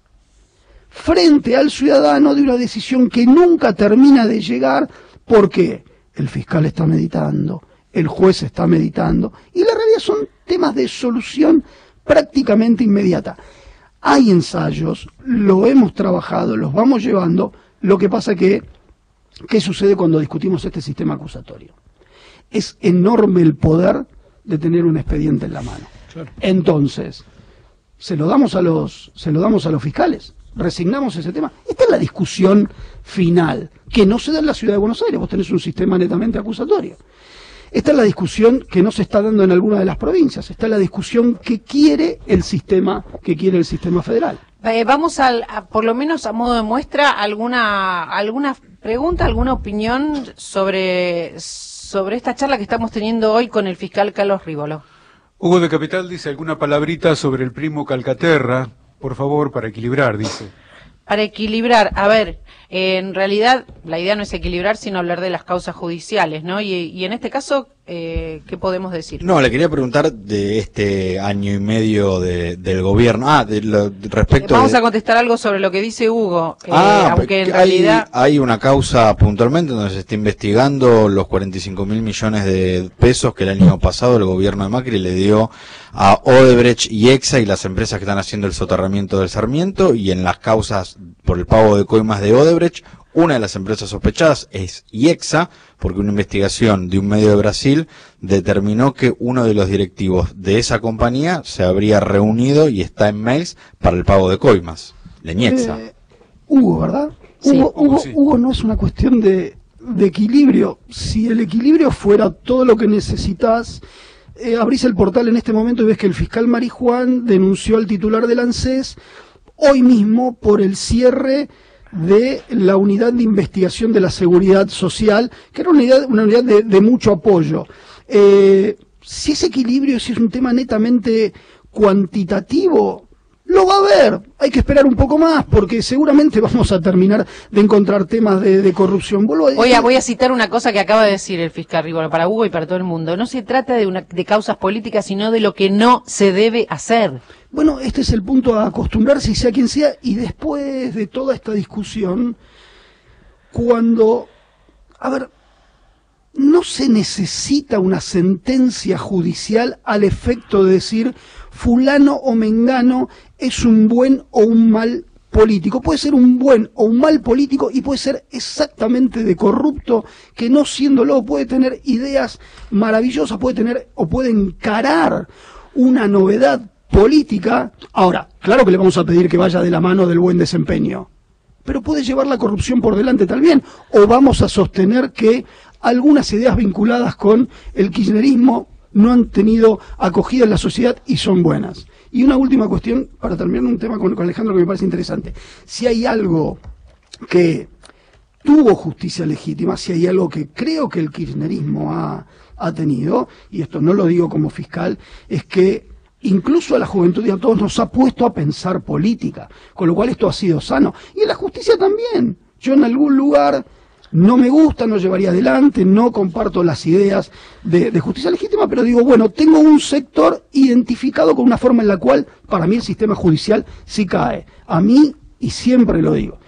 frente al ciudadano de una decisión que nunca termina de llegar porque el fiscal está meditando, el juez está meditando, y la realidad son temas de solución prácticamente inmediata. Hay ensayos, lo hemos trabajado, los vamos llevando. Lo que pasa que, ¿qué sucede cuando discutimos este sistema acusatorio? Es enorme el poder de tener un expediente en la mano. Claro. Entonces, se lo damos a los, se lo damos a los fiscales, resignamos ese tema. Esta es la discusión final, que no se da en la ciudad de Buenos Aires. Vos tenés un sistema netamente acusatorio. Esta es la discusión que no se está dando en alguna de las provincias. Esta es la discusión que quiere el sistema, que quiere el sistema federal. Eh, vamos al, a, por lo menos a modo de muestra, alguna, alguna pregunta, alguna opinión sobre, sobre esta charla que estamos teniendo hoy con el fiscal Carlos Rívolo. Hugo de Capital dice alguna palabrita sobre el primo Calcaterra, por favor, para equilibrar, dice. Para equilibrar, a ver, eh, en realidad la idea no es equilibrar, sino hablar de las causas judiciales, ¿no? Y, y en este caso, eh, ¿qué podemos decir? No, le quería preguntar de este año y medio de, del gobierno. Ah, de lo, de respecto Vamos de... a contestar algo sobre lo que dice Hugo, eh, ah, aunque en hay, realidad... hay una causa puntualmente donde se está investigando los cuarenta y cinco mil millones de pesos que el año pasado el gobierno de Macri le dio a Odebrecht y Exa y las empresas que están haciendo el soterramiento del Sarmiento, y en las causas por el pago de coimas de Odebrecht, una de las empresas sospechadas es Exa, porque una investigación de un medio de Brasil determinó que uno de los directivos de esa compañía se habría reunido y está en mails para el pago de coimas. Leñetza. Eh, Hugo, ¿verdad? Sí. Hugo, Hugo, sí. Hugo no es una cuestión de, de equilibrio. Si el equilibrio fuera todo lo que necesitas, eh, abrís el portal en este momento y ves que el fiscal Marijuán denunció al titular del ANSES hoy mismo por el cierre de la unidad de investigación de la seguridad social, que era una unidad, una unidad de, de mucho apoyo. Eh, si ese equilibrio, si es un tema netamente cuantitativo, lo va a haber. Hay que esperar un poco más, porque seguramente vamos a terminar de encontrar temas de, de corrupción. Vuelvo a decir... Voy a, voy a citar una cosa que acaba de decir el fiscal Rivolo para Hugo y para todo el mundo. No se trata de, una, de causas políticas, sino de lo que no se debe hacer. Bueno, este es el punto a acostumbrarse, y sea quien sea, y después de toda esta discusión, cuando, a ver, no se necesita una sentencia judicial al efecto de decir fulano o mengano es un buen o un mal político. Puede ser un buen o un mal político y puede ser exactamente de corrupto, que no siéndolo puede tener ideas maravillosas, puede tener o puede encarar una novedad política. Ahora, claro que le vamos a pedir que vaya de la mano del buen desempeño, pero puede llevar la corrupción por delante también, o vamos a sostener que algunas ideas vinculadas con el kirchnerismo no han tenido acogida en la sociedad y son buenas. Y una última cuestión, para terminar un tema con, con Alejandro que me parece interesante. Si hay algo que tuvo justicia legítima, si hay algo que creo que el kirchnerismo ha, ha tenido, y esto no lo digo como fiscal, es que incluso a la juventud y a todos nos ha puesto a pensar política, con lo cual esto ha sido sano. Y en la justicia también. Yo en algún lugar no me gusta, no llevaría adelante, no comparto las ideas de, de justicia legítima, pero digo, bueno, tengo un sector identificado con una forma en la cual para mí el sistema judicial sí cae. A mí, y siempre lo digo,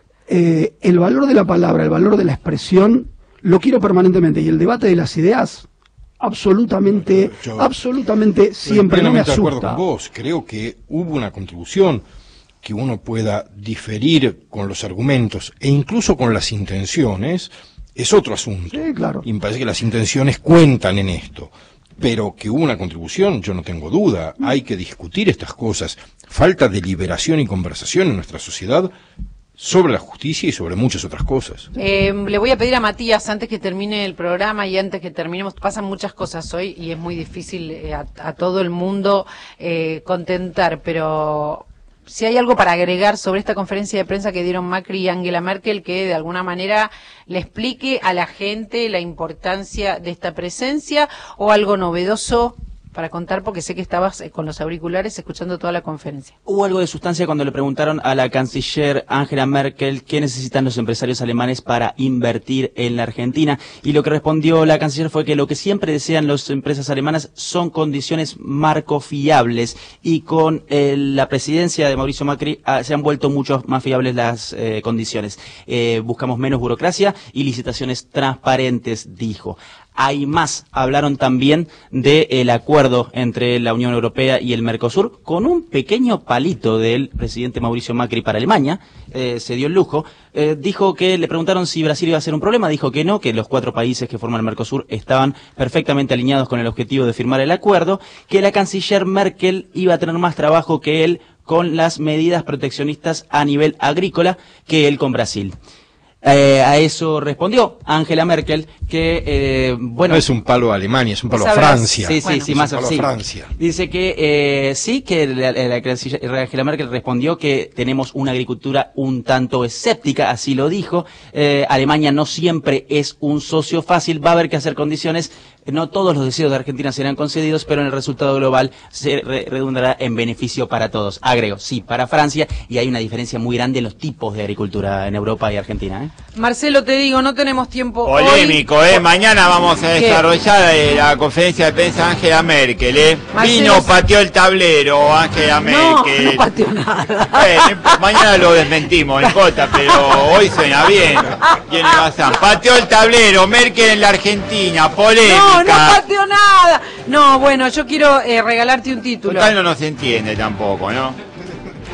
eh, el valor de la palabra, el valor de la expresión, lo quiero permanentemente, y el debate de las ideas, absolutamente, yo, absolutamente siempre no me asusta. Estoy de acuerdo con vos, creo que hubo una contribución, que uno pueda diferir con los argumentos e incluso con las intenciones, es otro asunto. Sí, claro. Y me parece que las intenciones cuentan en esto. Pero que hubo una contribución, yo no tengo duda. Hay que discutir estas cosas. Falta deliberación y conversación en nuestra sociedad sobre la justicia y sobre muchas otras cosas. Eh, le voy a pedir a Matías, antes que termine el programa y antes que terminemos, pasan muchas cosas hoy y es muy difícil eh, a, a todo el mundo eh, contentar, pero si hay algo para agregar sobre esta conferencia de prensa que dieron Macri y Angela Merkel, que de alguna manera le explique a la gente la importancia de esta presencia, o algo novedoso para contar, porque sé que estabas con los auriculares escuchando toda la conferencia. Hubo algo de sustancia cuando le preguntaron a la canciller Angela Merkel qué necesitan los empresarios alemanes para invertir en la Argentina, y lo que respondió la canciller fue que lo que siempre desean las empresas alemanas son condiciones marco fiables, y con eh, la presidencia de Mauricio Macri ah, se han vuelto mucho más fiables las eh, condiciones. Eh, buscamos menos burocracia y licitaciones transparentes, dijo. Hay más, hablaron también del acuerdo entre la Unión Europea y el Mercosur, con un pequeño palito del presidente Mauricio Macri para Alemania, eh, se dio el lujo. Eh, dijo que le preguntaron si Brasil iba a ser un problema, dijo que no, que los cuatro países que forman el Mercosur estaban perfectamente alineados con el objetivo de firmar el acuerdo, que la canciller Merkel iba a tener más trabajo que él con las medidas proteccionistas a nivel agrícola que él con Brasil. Eh, a eso respondió Angela Merkel que, eh, bueno... No es un palo a Alemania, es un palo a Francia. Sí, sí, bueno, sí, es más un palo sí. a Francia. Dice que eh, sí, que la, la, la Angela Merkel respondió que tenemos una agricultura un tanto escéptica, así lo dijo. Eh, Alemania no siempre es un socio fácil, va a haber que hacer condiciones. No todos los deseos de Argentina serán concedidos, pero en el resultado global se re redundará en beneficio para todos. Agrego, sí, para Francia, y hay una diferencia muy grande en los tipos de agricultura en Europa y Argentina, ¿eh? Marcelo, te digo, no tenemos tiempo. Polémico, hoy. ¿eh? Mañana vamos a desarrollar eh, la conferencia de prensa Angela Merkel, ¿eh? Marcelo, Vino, pateó el tablero, Angela Merkel. No, no pateó nada. Eh, mañana lo desmentimos, no importa, pero hoy suena bien. Tiene razón. Pateó el tablero, Merkel en la Argentina, polémica. No, no pateó nada. No, bueno, yo quiero eh, regalarte un título. Total no nos entiende tampoco, ¿no? Ja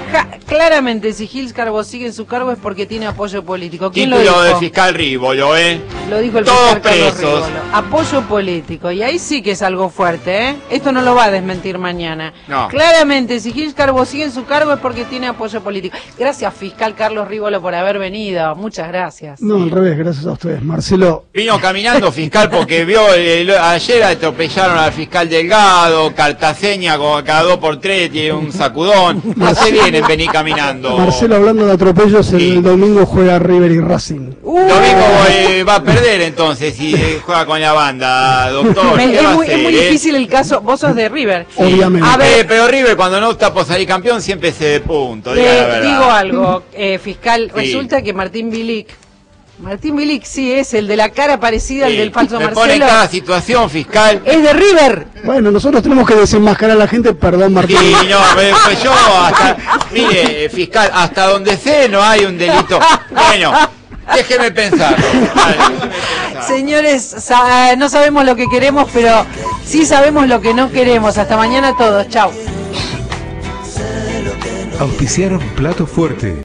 claramente si Gils Carbó sigue en su cargo es porque tiene apoyo político. ¿Quién lo Título dijo? de fiscal Rívolo, ¿eh? Lo dijo el Todos fiscal Carlos presos. Rívolo. Apoyo político. Y ahí sí que es algo fuerte, ¿eh? Esto no lo va a desmentir mañana. No. Claramente, si Gils Carbó sigue en su cargo es porque tiene apoyo político. Gracias, fiscal Carlos Rívolo, por haber venido. Muchas gracias. No, al revés, gracias a ustedes. Marcelo, Vino caminando fiscal porque vio, el- ayer atropellaron al fiscal Delgado, Cartaseña con cada dos por tres tiene un sacudón. Hace bien en venir caminando. Marcelo, hablando de atropellos, el, Sí. domingo juega River y Racing. Domingo eh, va a perder entonces si eh, juega con la banda, doctor. Me- ¿Qué es, va a muy, es hacer, muy eh? difícil el caso. Vos sos de River. Obviamente. A ver, Eh, pero River cuando no está por salir campeón siempre se de punto, diga la le verdad. digo algo, eh, fiscal. Sí. Resulta que Martín Bilic, Martín Bilic sí es el de la cara parecida al Sí. del falso Me pone en Marcelo. cada situación fiscal. Es de River. Bueno, nosotros tenemos que desenmascarar a la gente, perdón Martín. Sí, no, eh, pues yo hasta, mire, fiscal, hasta donde sé no hay un delito. Bueno, déjeme pensar. Fiscal, déjeme pensar. Señores, sa- no sabemos lo que queremos, pero sí sabemos lo que no queremos. Hasta mañana todos. Chau. Auspiciaron Plato Fuerte.